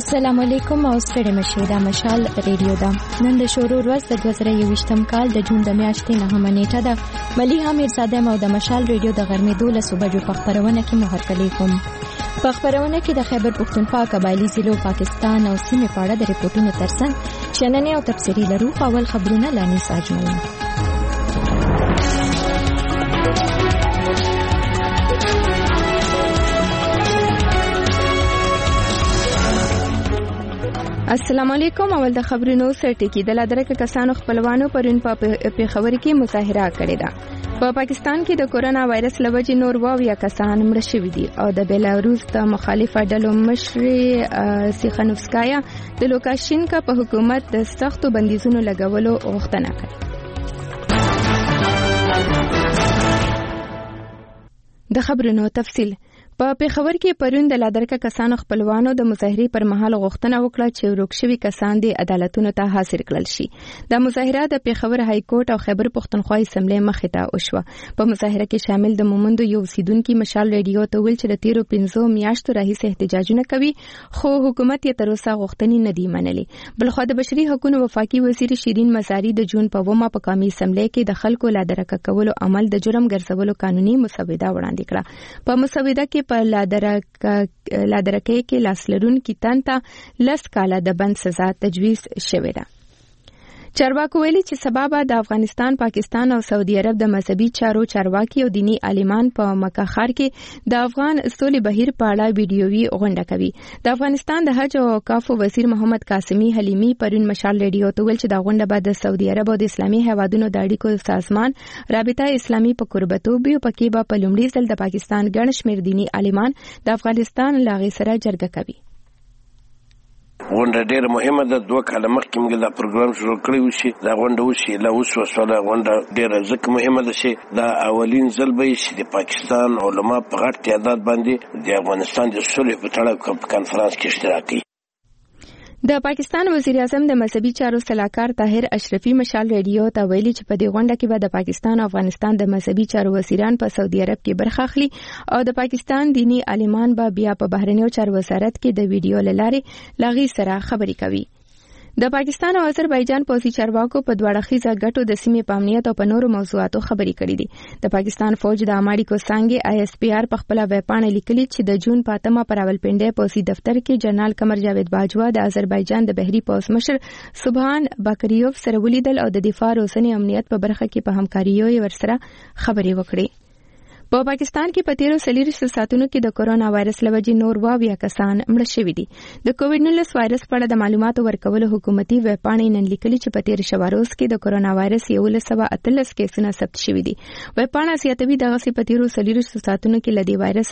السلام علیکم او ستړي مشه دا مشال ریډیو دا نن د شروع ورځ د 2021م کال د جون د میاشتې 9مه نیټه ده. مليحه میرزاده مو د مشال ریډیو د غرمې 12 بجو په خبرونه کې مهر کلیکم. په خبرونه کې د خیبر پختونخوا قبایلی ضلعو پاکستان او سیمې په اړه د ریپورتونو ترڅنګ چننې او تفصیلي لرو. اول خبرونه لانی ساجمل. السلام علیکم. اول د خبرونو سرټکی د لادرکه کسانو خپلوانو پرون په پیښور کې مظاهره کړې ده. په پاکستان کې د کورونا وایرس لوجې نور واویا کسان مړ شوي دي او د بیلاروس د مخالفه ډلو مشر سیخانوفسکایا د لوکاشینکا په حکومت د سختو بندیزونو لګولو غوښتنه کړې. د خبرونو تفصیل. په پیښور کې پرون د لادرکه کسانو خپلوانو د مظاهرې پر مهال غوښتنه وکړه چې ورک شوي کسان د عدالتونو ته حاضر کړل شي. د مظاهره د پیښور های کورټ او خیبر پختونخوا اسمبلی مخې ته وشوه. په مظاهره کې شامل د مومندو یو اوسیدونکو مشال ریډیو ته ویل چې د تیرو 15 میاشتو راهیسې احتجاجونه کوي خو حکومت یې تر اوسه غوښتنې نه دی منلي. بلخو د بشري حقوقو وفاقي وزیر شیرین مزاری د جون په 9مه په قومي اسمبلی کې د خلکو لادرکه کولو عمل د جرم ګرځولو قانوني مسوده وړاندې کړه. په مسوده کې په لادرکه کې لاسلرونکي تنته 10 کاله د بند سزا تجویز شوې ده. چارواکو ویلي چې سبب د افغانستان، پاکستان او سعودي عرب د مذهبي چارو چارواکي او دینی عالمان په مکه ښار کې د افغان سولې بهیر په اړه ویډیووي غونډه کوي. د افغانستان د حج او اوقافو وزیر محمد قاسمی حلیمی پرون مشال ریډیو ته ویل چې د غونډه بعد د سعودي عرب او د اسلامي هیوادونو د اړیکو سازمان رابطه اسلامي په قربتوب او پکې به په لومړي ځل د پاکستان ګڼ شمېر دینی عالمان د افغانستان لاغي سره جرګه کوي. غونډه ډېره مهمه ده. 2 کاله مخکې موږ دا پروګرام شروع کړی و چې دا غونډه وشي. لا اوس وسوله غونډه ډېره ځکه مهمه ده چې دا اولین ځل به چې د پاکستان علما په غټ تعداد باندې د افغانستان د صلح په تړاو کنفرانس کې اشتراک کوي. د پاکستان وزیر اعظم د مذهبي چارو صلاحکار طاهر اشرفي مشال ریډیو ته ویلي چې په دې غونډه کې به د پاکستان او افغانستان د مذهبي چارو وزیران په سعودي عرب کې برخه اخلي او د پاکستان دینی عالمان به بیا په بهرنیو چارو وزارت کې د ویډیو لارې لاغي سره خبرې کوي. د پاکستان او آذربایجان پوځي چارواکو په دواړه غټو د سیمې په امنیت او په نورو موضوعاتو خبرې کړې دي. د پاکستان فوج د اماړیکو څنګه ISPR په خپل ویبپاڼه لیکلي چې د جون په 8مه پر راولپنډي پوځي دفتر کې جنرال قمر جاوید باجوا د آذربایجان د بحري پوځ مشر سبحان باکریوف سره ولیدل او د دفاع او اوسنی امنیت په برخه کې په همکاریو ورسره خبرې وکړې. په پاکستان کې په تیرو 40 ساعتونو کې د کورونا وایرس لوجې نور واویا کسان مړ شوي دي. د کووډ-19 وایرس په اړه د معلوماتو ورکولو حکومتي ویبپاڼې نن لیکلي چې په تیر شواروز کې د کورونا وایرس 1118 کیسونه ثبت شوي دي. ویبپاڼه زیاتوي دغه په تیرو 40 ساعتونو کې لدی وایرس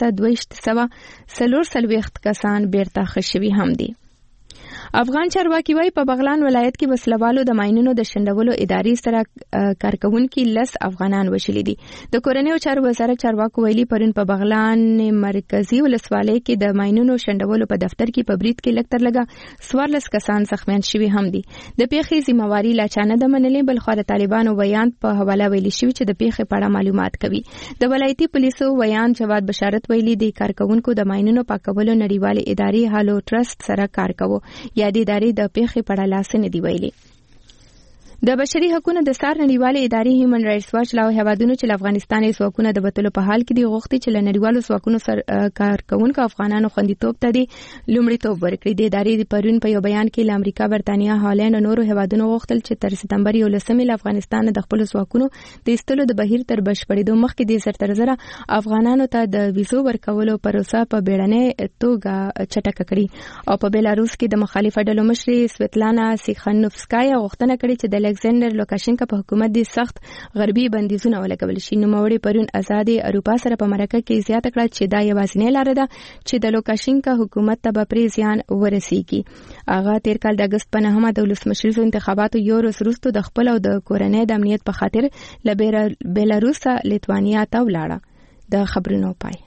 240 کسان بیرته ښه شوي هم دي. افغان چارواکي وايي په بغلان ولایت کې وسلوالو د ماینونو د شندولو ادارې سره کارکونکي 10 افغانان وشلي دي. د کورنیو چارو وزارت چارواکو ویلي پرون په بغلان مرکزی ولسوالۍ کې د ماینونو شندولو په دفتر کې په برید کې لکتر لګا 14 کسان زخمیان شوي هم دي. د پیښې ذمہواری لا چانه د منلې بلخو د طالبانو بیان په حواله ویلي شوی چې د پیښې په اړه معلومات کوي. د ولایتي پولیسو بیان جواد بشارت ویلي د کارکونکو د ماینونو پاکولو نړیوال ادارې هالو ټرست سره کار کوي. یا د ادارې د پیښې په اړه لاس نه دی ویلي. د بشري حقوقو د سار نړیوالې ادارې هیومن رائټس واچ لا هیوادونو چې افغانستان یې ځواکونه د بتلو په حال کې دی غوښتي چې نړیوالو ځواکونو سره کارکونکو افغانانو خوندیتوب ته دی لومړیتوب ورکړي. د ادارې پرون په یو بیان کې امریکا، برتانیا، هالند او نورو هیوادونو غوښتل چې تر سپتمبر 11 افغانستان د خپل ځواکونو د ایستلو د بهیر تر بشپړېدو مخکې د زرترزره افغانانو ته د ویزو ورکولو پروسه په بیړنۍ توګه چټکه کړي او په بیلاروس کې د مخالفه ډلو مشر سویتلانا سیخانوفسکایا غوښتنه کړې چې د الکسندر لوکاشینکا په حکومت د سخت غربي بندیزونه ولګول شي. نوموړي پرون آزاد اروپا سره په مرکه کې زیاته کړه چې دا یوازینۍ لار ده چې د لوکاشینکا حکومت ته به پرې زیان ورسیږي. هغه تیر کال د اگست په 9مه د ولسمشریزو انتخاباتو یو ورځ وروسته د خپل او د کورنۍ د امنیت په خاطر له بیلاروس لیتوانیا ته ولاړه. د خبرونو پای.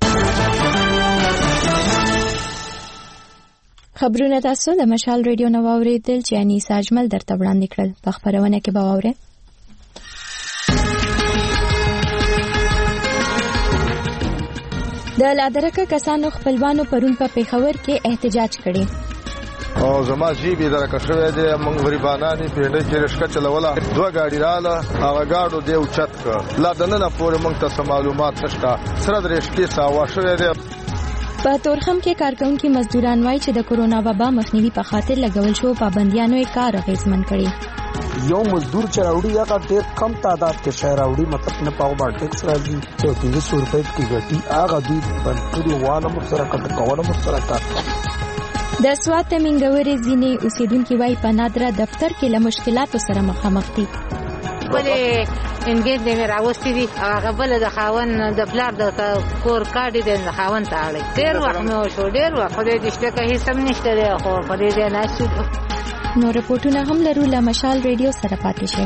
خبرونه تاسو د مشال ریډیو نو اوریدل چې اني ساجمل درته وړاندې کړل. په خبرونه کې به واورئ د لادرکه کسانو خپلوانو پرون په پیښور کې احتجاج کړي. او زما جیبې درکه شوی دی. موږ غریبانان پیډه کې رشکه چلوله 2 ګاډي رااله هغه ګاډو دی اوچت کړ. لا دننه پورې موږ ته معلومات نشته. سره د رشکې ساوا شوی دی. په تورخم کې کارکونکو مزدوران وایي چې د کورونا وبا مخنیوي په خاطر لګول شو پابندیانو یې کار اغیزمن کړي. یو مزدور چې راوړي هغه ډېر کم تعداد کې شهر راوړي، مطلب نه پاو با ټیکس راځي چې 300 روپۍ کې ګټي هغه دوی بند کړي واله مر سره کټ کوله مر سره کا. د سوات منګوري ځینې اوسیدونکو وایي په نادره دفتر کې له مشکلاتو سره مخامخ دي. بلې انګیر دې راوستي دي هغه بل د خاون د پلار د کور کاډي د خاون ته اړي. ډېر وخت مو شو، ډېر وخت دې دشته کې هیڅ هم نشته دی خو په دې نه شي. نو رپورټونه هم لرو له مشال ریډیو سره پاتې شي.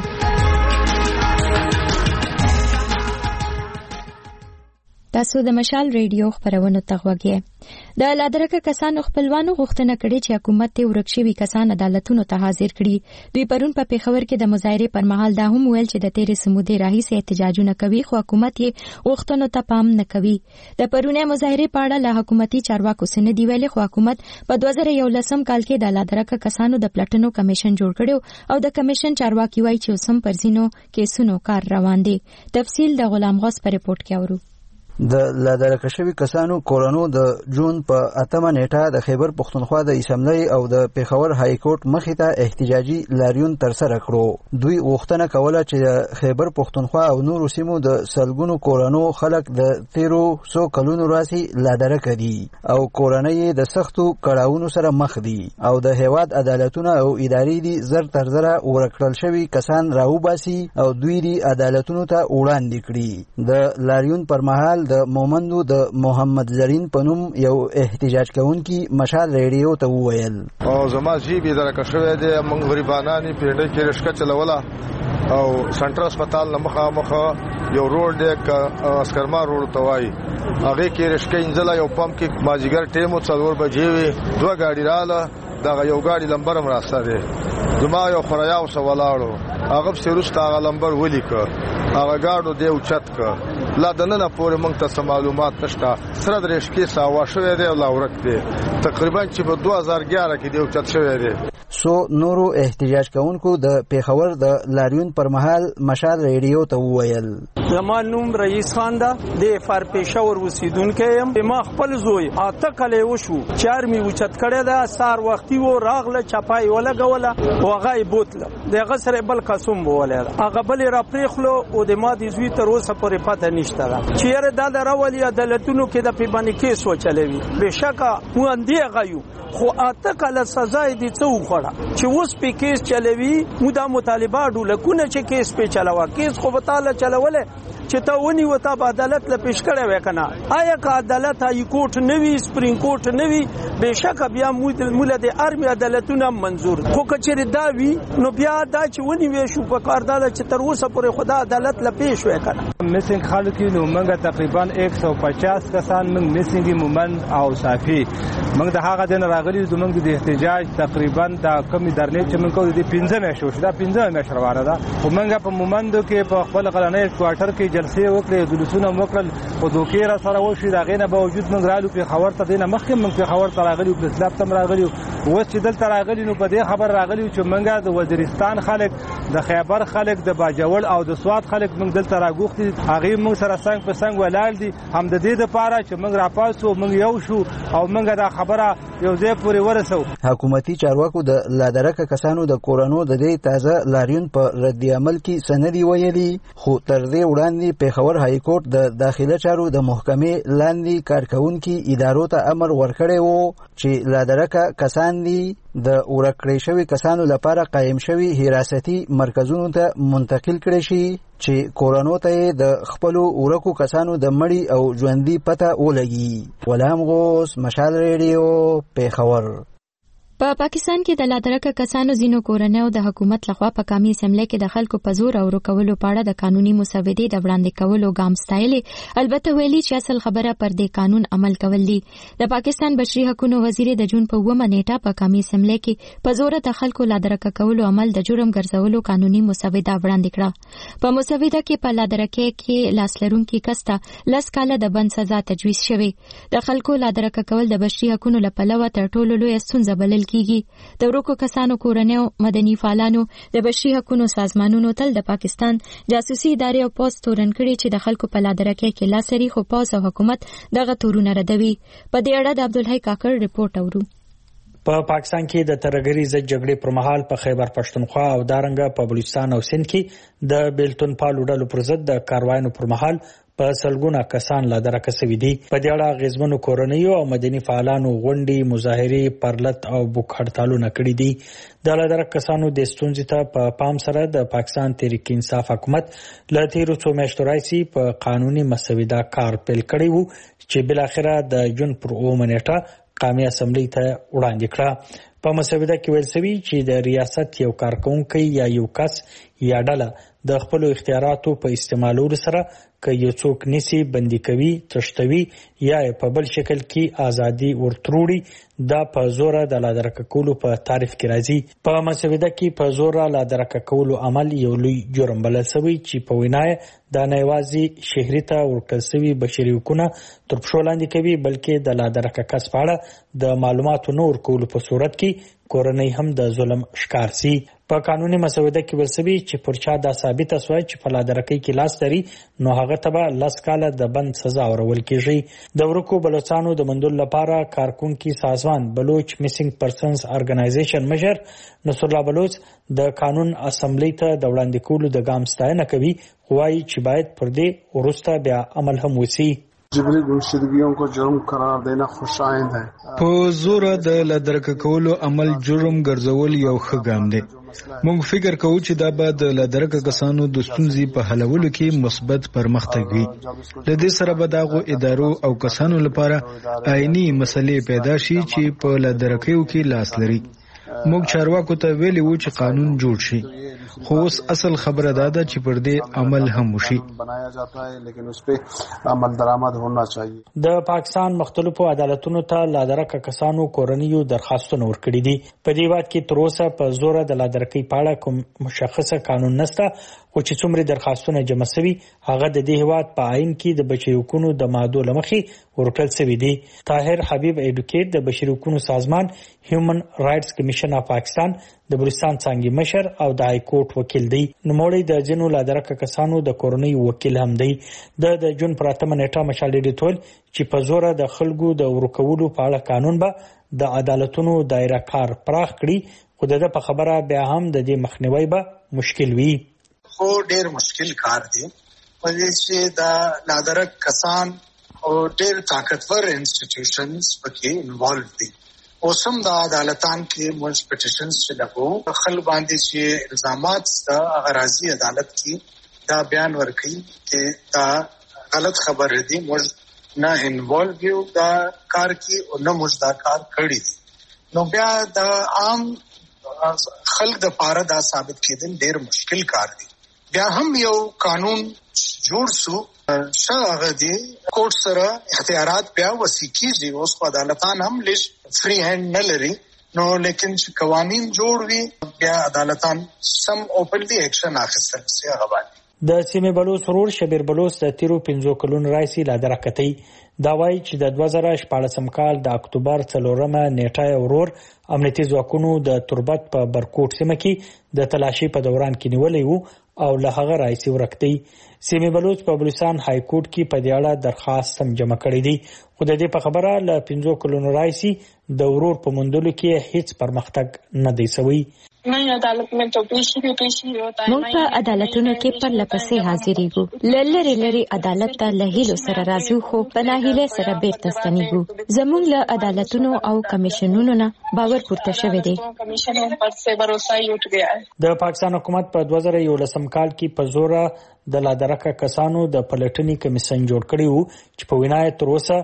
تاسو د مشال ریډیو خبرونه تغوږی. د لادرکه کسانو خپلوانو غوښتنه کړې چې حکومت ته ورکشوي کسان عدالتونو ته حاضر کړي. دوی پرون په پیښور کې د مظاهره پر مهال دا هم ویل چې د تیرې سمودې راهیسې احتجاجونه کوي خو حکومت یې غوښتنو ته پام نه کوي. د پرونی مظاهره په اړه له حکومتي چارواکو سره دی ویلي خو حکومت په 2011 کال کې د لادرکه کسانو د پلټنو کمیشن جوړ کړو او د کمیشن چارواکي وایي چې اوسم پر ځینو کیسونو کار روان دي. تفصیل د غلام غوث په ریپورت کې اورو. د لادرکه شوي کسانو کورونو د جون په 8 نیټه د خیبر پښتونخوا د اسمبلی او د پیښور های کورټ مخې ته احتجاجي لاریون ترسره کړو. دوی غوښتنه کوله چې خیبر پښتونخوا او نورو سیمو د سلګونو کورونو خلک د 1300 کلونو راځي لادرکه دي او کورنۍ د سختو کړهونو سره مخ دي او د هیواد عدالتونه او ادارې دي زر تر زره ورکړل شوي کسان راوباسي او دوی دي عدالتونو ته وړاندې کړي. د لاریون پر مهال د مومندو د محمد زرین پنوم یو احتجاج کوونکی مشال ریډیو ته وویل او زما جیبې درکه شوی دی. موږ غریبانان پیډه کې رشکه چلوله او سنټر هسپتال نه مخامخ یو روډ دی اسکرما روډ ته وایي هغه کې رشکه انځله یو پمپ کې ماجیګر ټیمو 4 بجې وي 2 ګاډي رااله دا یو ګاډي لمبر مراسته دی. زما یو خریاو سوالاړو هغه سروسته هغه لمبر ولیکه هغه ګاډو دی اوچت کړ. لا دننه پورې موږ ته معلومات نشته. سره د رشکې ساوا شوی دی او لا ورک دی. تقریبا چې په 2011 کې دی اوچت شوی دی. سو نورو احتجاج کوونکو د پیښور د لاریون پر مهال مشال ریډیو ته وویل زما نوم رئیس خان ده د فار پیښور اوسیدونکی یم. ما خپل زوی اته کله وشو 4 می اوچت کړی ده سار وختي و راغله چپای ولګوله او هغه بوتله دغه سره بل قسم بوله هغه بل را پریخلو او د ما د زوی تر اوسه پورې پته نشته چیرې دا راولي عدالتونو کې د پیبانی کیس وچلوي. بشکه مو اندی غيو خو اته کله سزا دي څو خوړه چې اوس په کیس چلوي. مو دا مطالبه ډولکونه چې کیس په چلوا کیس خو وتاله چلوله چې ته ونی وتا په عدالت له پیش کړه وکنه. آیا که عدالت های کورټ نوي سپرین کورټ نوي بشک بیا مولا د ارمي عدالتونه منظور خو کچې دا وی نو بیا دا چې ونی وې شو په کاردار چې تر اوسه پورې خدا عدالت له پیش وکنه. میسنګ خلک نو موږ تقریبا 150 کسان موږ میسنګ مومن او صافي موږ د هغه دن راغلي زموږ د احتجاج تقریبا د کمی درنې چې موږ د 15 مې شو دا 15 مې شروانه ده خو موږ په مومندو کې په خپل غلنې کوارټر کې جلسې وکړې جلسونه وکړل او دوکې را سره وشي دا غینه باوجود موږ رالو په خبر ته دینه مخکې موږ په خبر ته راغلي په اسلام تم راغلي او چې دلته راغلي نو په دې خبر راغلي چې موږ د وزیرستان خلک د خیبر خلک د باجوړ او د سواد خلک موږ دلته راغوختي هغه موږ سره څنګ په څنګ ولاړ دي هم د دې لپاره چې موږ راپاسو موږ یو شو او موږ دا خبره یو ځای پورې ورسو. حکومتي چارواکو د لادرکه کسانو د کورونو د دې تازه لاریون په رد عمل کې سندي ویلي خو تر دې وړاندې پیښور های کورټ د داخله چارو د محکمې لاندې کارکونکو ادارو ته امر ورکړی وو چې لادرکه کسان دي د ورکړې شوی کسانو لپاره قائم شوی حراستی مرکزونو ته منتقل کړي شي چې کورونو ته د خپل ورکو کسانو د مړی او ژوندۍ پته ولګي. غلام غوث مشال ریډیو پیښور. په پاکستان کې د لادرکه کسانو زینو کورنۍ د حکومت لخوا په قومي اسمبلی کې د خلکو په زور او رکولو په اړه د قانوني مسودې د وړاندې کولو ګام ستایلې. البته ویلي چې اصل خبره پر دې قانون عمل کول دي. د پاکستان بشري حقوقو وزیر د جون په 9 نیټه په قومي اسمبلی کې په زور د خلکو لادرکه کولو عمل د جرم ګرځولو قانوني مسوده وړاندې کړه. په مسوده کې په لادرکه کې لاسلرونکي کسته 10 کاله د بند سزا تجویز شوی. د خلکو لادرکه کول د بشري حقوقو لپاره تر ټولو لوی ستونزه بلل کیږي. د ورکو کسانو کورنیو مدني فعالانو د بشري حقوقو سازمانونو تل د پاکستان جاسوسي ادارې او پوز تورن کړي چې د خلکو په لادرکه کې لاسري خو پوز او حکومت دغه تورونه ردوي. په دې اړه د عبدالحی کاکړ رپورټ اورو. په پاکستان کې د ترهګرۍ ضد جګړې پر مهال په خیبر پښتونخوا او دارنګه په بلوچستان او سند کې د بیلتون پالو ډلو پر ضد د کاروایانو پر مهال په سلګونه کسان لا درکه شوي دي. په دې اړه غیزمنو کورنیو او مدني فعالانو غونډې، مظاهرې، پرلط او بوک هړتالونه کړي دي. د لا درکه کسانو د ستونزې ته په پام سره د پاکستان تحریک انصاف حکومت له تیرو څو میاشتو راځي په قانوني مسوده کار پیل کړی وو چې بل اخره د جون پر 9 نیټه قومي اسمبلی ته وړاندې کړه. په مسوده کې ویل شوی چې د ریاست یو کارکونکي یا یو کس یا ډله د خپل اختیاراتو په استعمالولو سره که یو څوک نسی بندي کوي، تشتوي یا په بل شکل کې ازادي ورتروړي دا په زور د لادرکه کولو په تعریف کې راځي. په مسوده کې په زور لادرکه کولو عمل یو لوی جرم بلل شوی چې په وینای د نایوازي شهري ته ورکړل شوی بشري حقوقونه تر پښو لاندې کوي، بلکې د لادرکه کس په اړه د معلوماتو نور کولو په صورت کې کورنۍ هم د ظلم ښکار سي. په قانوني مسوده کې وسوي چې پرچا دا ثابت اسوي چې په لادرکۍ کې لاس لري نو هغه ته به 10 کاله د بند سزا ورول کیږي. د ورکو بلوچستانو د مندل لپاره کارکونکي سازمان بلوچ میسنګ پرسنز ارګنایزیشن مشر نصر الله بلوچ د قانون اسمبلی ته د وړاندې کولو د ګام ستاینه کوي، خوایي چې باید پر دې ورسته بیا عمل هم وسی. جبری گمشدگیوں کو جرم قرار دینا خوشایند ہے. په زور د لادرکه کولو عمل جرم ګرځول یو ښه ګام دی. موږ فکر کوو چې دا به د لادرکه کسانو د ستونزې په حلولو کې مثبت پرمختګ وي. د دې سره به دغه ادارو او کسانو لپاره آئینی مسلې پیدا شي چې په لادرکیو کې لاس لري. موږ چارواکو ته ویلي وو چې قانون جوړ شي، خو اوس اصل خبره دا ده چې پر دې عمل هم وشي. د پاکستان مختلفو عدالتونو ته لادرکه کسانو کورنیو درخواستونه ورکړي دي. په دې وخت کې تر اوسه په زور د لادرکۍ په اړه کوم مشخصه قانون نشته، خو چې څومره درخواستونه جمع شوي هغه د دې هیواد په آئین کې د بشري حقوقو د مادو لمخې ورکړل شوي دي. طاهر حبیب ایډوکیټ د بشري حقوقو سازمان هیومن رائټس کمیشن اف پاکستان د بلوچستان څنګه مشر او د های کورټ وکیل دی. نوموړی د جنو لادرکه کسانو د کورنۍ وکیل هم دی. د جون پر 8 نیټه مشال ډیټول چې په زور د خلکو د ورکولو په اړه قانون به د عدالتونو دایره کار پراخ کړي، خو د په خبره بیا هم د دې مخنیوي به مشکل وي. خو ډیر مشکل کار دی ولې چې د لادرک کسان او ډیر طاقتور انسټیټیوشنز پکې انوالو دي. اوسم د عدالتان کې موږ پټیشنز چې لګو خلک باندې چې الزامات د غرازي عدالت کې دا بیان ورکړي چې دا غلط خبر دی، موږ نه انوالو یو دا کار کې او نه موږ دا کار کړی دی. نو بیا د عام خلک د پاره دا ثابت کېدل ډیر مشکل کار دی. بیا هم یو قانون جوړ شو شاغه دی کوټ سره اختیارات بیا وسیکیږي. اوس په عدالتان هم لږ فری هند نه لري، نو لیکن چې قوانین جوړ وي بیا عدالتان سم اوپنلی اکشن اخیستل شي. هغه باندې د سیمې بلوچ ورور شبیر بلوچ د تیرو 15 کلونو راځي لادرکتي دا وایي چې د 2014 کال د اکتوبر 4 نیټه ورور امنیتي ځواکونو د تربت په برکوټ سیمه کې د تلاشي په دوران کې نیولې وو او له هغه راځي ورکتي. سیمې بلوچ په بلوچستان های کورټ کې په دې اړه درخواست هم جمع کړی دی، خو د دې په خبره له 15 کلونو راځي د ورور په مندلو کې هیڅ پرمختګ نه دی شوی. موږ په عدالتونو کې پر لپسې حاضرېږو، لری لری عدالت ته له هیلو سره راځو، خو په ناهیله سره بیرته ستنېږو. زموږ له عدالتونو او کمیشنونو نه باور پورته شوی دی. د پاکستان حکومت په 2011 کال کې په زور د لادرکه کسانو د پلټنې کمیسن جوړ کړی وو چې په وینای تر اوسه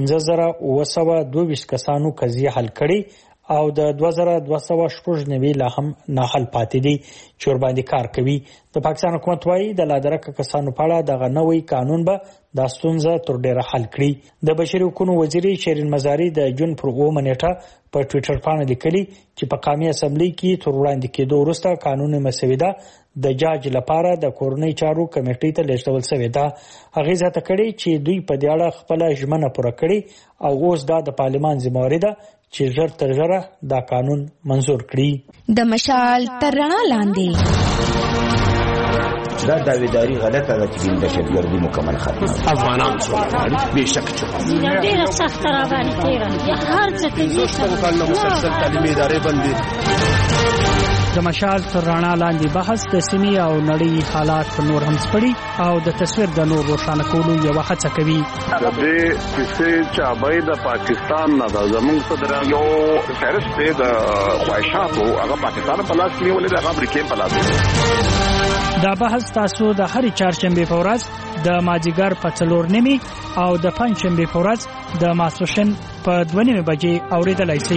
15922 کسانو قضیه حل کړي او د 2299 لا هم نه حل پاتې دي چې ور باندې کار کوي. د پاکستان حکومت وايي د لادرکه کسانو په اړه دغه نوې قانون به د ستونزه تر ډیره حل کړي. د بشري حقوقو وزیر شیرین مزاری د جون پر 9 نیټه په ټوئیټر باندې لیکلي چې په قومي اسمبلی کې تر وړاندې کېدو وروسته قانوني مسوده د جاج لپاره د کورنۍ چارو کمیټې ته لیږل شوې ده. هغه ځکه کړي چې دوی په دې اړه خپل ژمنه پوره کړي او اوس دا د پارلمان ذمہواری ده چې ژر تر ژره دا قانون منزور کړي. د مشال تر رڼا لاندې دا داویداری غلطه ده چې دهشتګردي مکمل ختمه افغانان سره به شک چې ډېر سخت راغلی تیرا هر څه کې مسلسل تعلیمي ادارې بندي. د مشال تر رڼا لاندې بحث د سیمې او نړۍ حالات نور هم سپړي او د تصویر د نور روښانه کولو یو هڅه کوي. د دې کیسې چابې د پاکستان نه د زموږ صدر یو فهرست د خواهشاتو هغه پاکستان په لاس کې ولې د امریکا په لاس. دا بحث تاسو د هرې چهارشنبې په ورځ د مازدیګر په 4:30 او د پنجشنبې په ورځ د ماسپښین په 2:30 بجې اوریدلای شئ.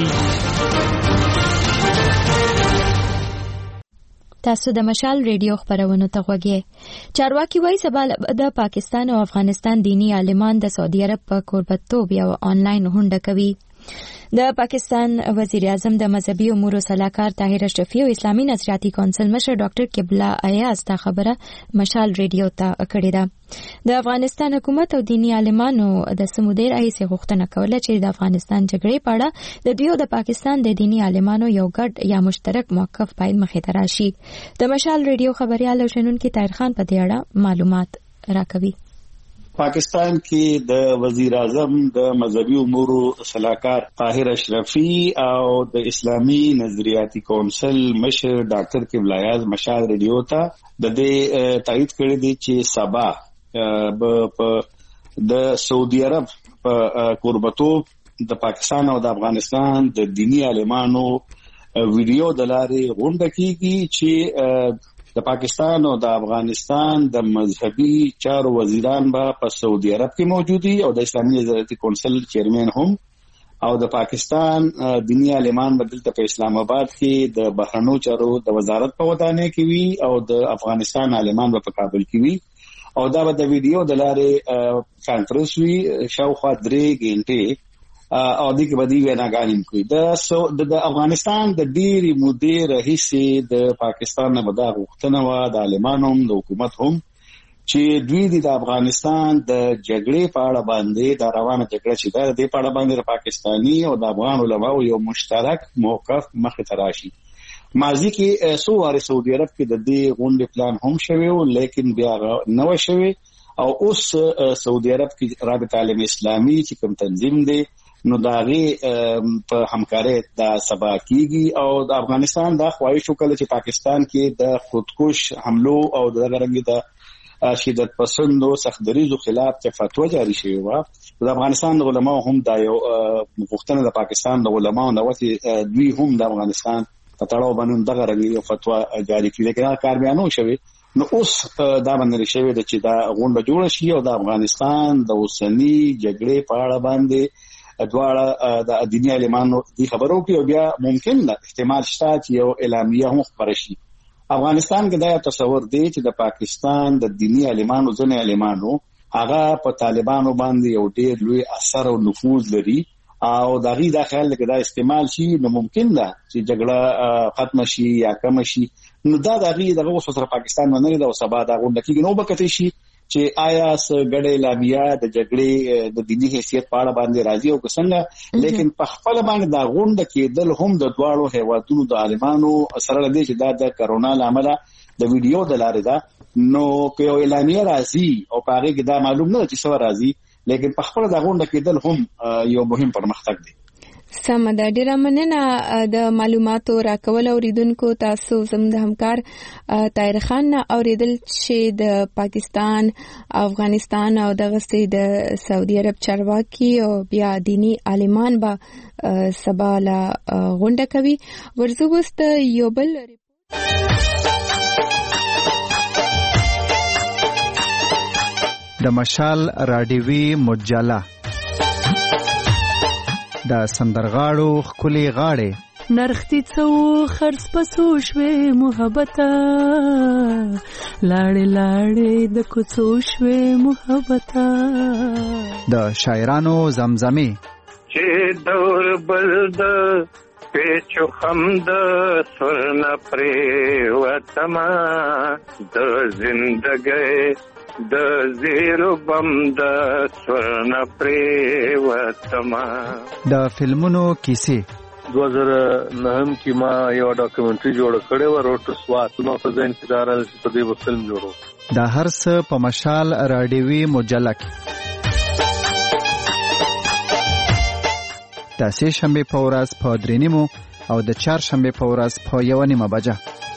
تاسو د مشال ریډیو خبرونه ته غوږی. چارواکي وایي سبا د پاکستان او افغانستان دینی عالمان د سعودي عرب په کوربتوب یو آنلاین غونډه کوي. د پاکستان وزیر اعظم د مذهبي امورو صلاحکار طاهر اشرفي او اسلامي نظریاتي کونسل مشر ډاکټر قبله ایاز ته خبره مشال ریډیو ته کړې ده. د افغانستان حکومت او دینی عالمانو د سمودیر ایسه غوښتنه کوله چې د افغانستان جګړې په اړه د دوی او د پاکستان د دینی عالمانو یو ګډ یا مشترک موقف باید مخې ته راشي. د مشال ریډیو خبريال او شنونکي طاهر خان په دې اړه معلومات راکوي. پاکستان کې د وزیر اعظم د مذهبي امورو صلاحکار طاهر اشرفي او د اسلامي نظریاتي کونسل مشر ډاکټر قبله ایاز مشال ریډیو ته د دې تایید کړی دی چې سبا د سعودي عرب په کوربتوب د پاکستان او د افغانستان د دینی عالمانو ویډیو د لارې غونډه کیږي چې د پاکستان او د افغانستان د مذهبي چارو وزیران به په سعودي عرب کې موجود دي او د اسلامي نظریاتي کونسل چیرمن هم او د پاکستان دینی عالمان بدلته په اسلام آباد کې د بهرنیو چارو د وزارت په ودانۍ کې وي او د افغانستان عالمان په کابل کې وي او دا به د ویډیو د لارې کانفرنس وي شاوخوا 3 غنټې او د کې بدی ویناګانې کوي. د افغانستان د ډېری مودې راهیسې د پاکستان نه بدا غوښتنه و د عالمانو د حکومت هم چې دوی د افغانستان د جګړې په اړه باندې د روانه جګړه چې د په اړه باندې پاکستاني او د افغان علماو یو مشترک موقف مخې ته راشي. ماضی کې سوواره سعودي عرب کې د دې غونډې پلان هم شوی و لیکن بیا نه شوی او اوس سعودي عرب کې رابطه عالم اسلامي چې کوم تنظیم دی نو داغي په همکارۍ د سبا کیږي او د افغانستان د خواهش وکړي چې پاکستان کې د خودکش حملو او د غرنګي د شدت پسندو سختدریزو خلاف فتوا جاری شوی و. د افغانستان د علماو هم د یو غوښتنه د پاکستان د علماو د وتی دوی هم د افغانستان په تړاو باندې د غرنګي فتوا جاری کړي لیکن کار بیانو شوی. نو اوس دا باندې شوی د چې دا غونډه جوړ شي او د افغانستان د اوسنی جګړې په اړه باندې دواړه د دیني عالمانو دې خبرو کې بیا ممکن ده احتمال شته چې یو اعلامیه هم خبره شي. افغانستان کې دا تصور دی چې د پاکستان د دینی عالمانو ځنې عالمانو هغه په طالبانو باندې یو ډېر لوی اثر او نفوذ لري او دغه د خیال کې دا استعمال شي نو ممکن ده چې جګړه ختم شي یا کم شي. نو دا دغه وسره پاکستان باندې د سبا دا غونډه کې نو بکته شي چې آیا ګډه اعلامیه د جګړې د دینی حیثیت په اړه باندې راځي او څنګه لیکن په خپل باندې دا غونډه کې دل هم د دواړو هیوادونو د عالمانو سره لدی چې دا د کرونا لامل د ویډیو د لارې دا نو په اعلامیه راځي او په هغه کې دا معلوم نه چې څه راځي لیکن په خپل دا غونډه کې دل هم یو مهم پرمختګ دی. سم ده. ډیره مننه د معلوماتو راکول اوریدونکو. تاسو زموږ د همکار طاهر خان اوریدل چې د پاکستان افغانستان او دغه د سعودي عرب چارواکي او بیا دینی عالمان به سبا لا غونډه کوي. ورزو وست یو بل د مشال رادیوي مجله د سندرغاړو خولي غاړې نرختی څو خرڅ پسو شوي محبته لاړې لاړې د کوڅو شوي محبته د شاعرانو زمزمې چې دور بلد پیچو خمد سرنا پری وتما د زندګۍ د زیرو بم د سورن پریوتما. د فلمونو کیسې 2009 کې ما یو ډاکومنټري جوړ کړې و روټ سوات نو په ځین کې دارل په دې فلم جوړو. د هر څه په مشال راډیوي مجله کې د سه شنبه په ورځ په 3:30 او د چهارشنبه په ورځ په 1:30 بجه.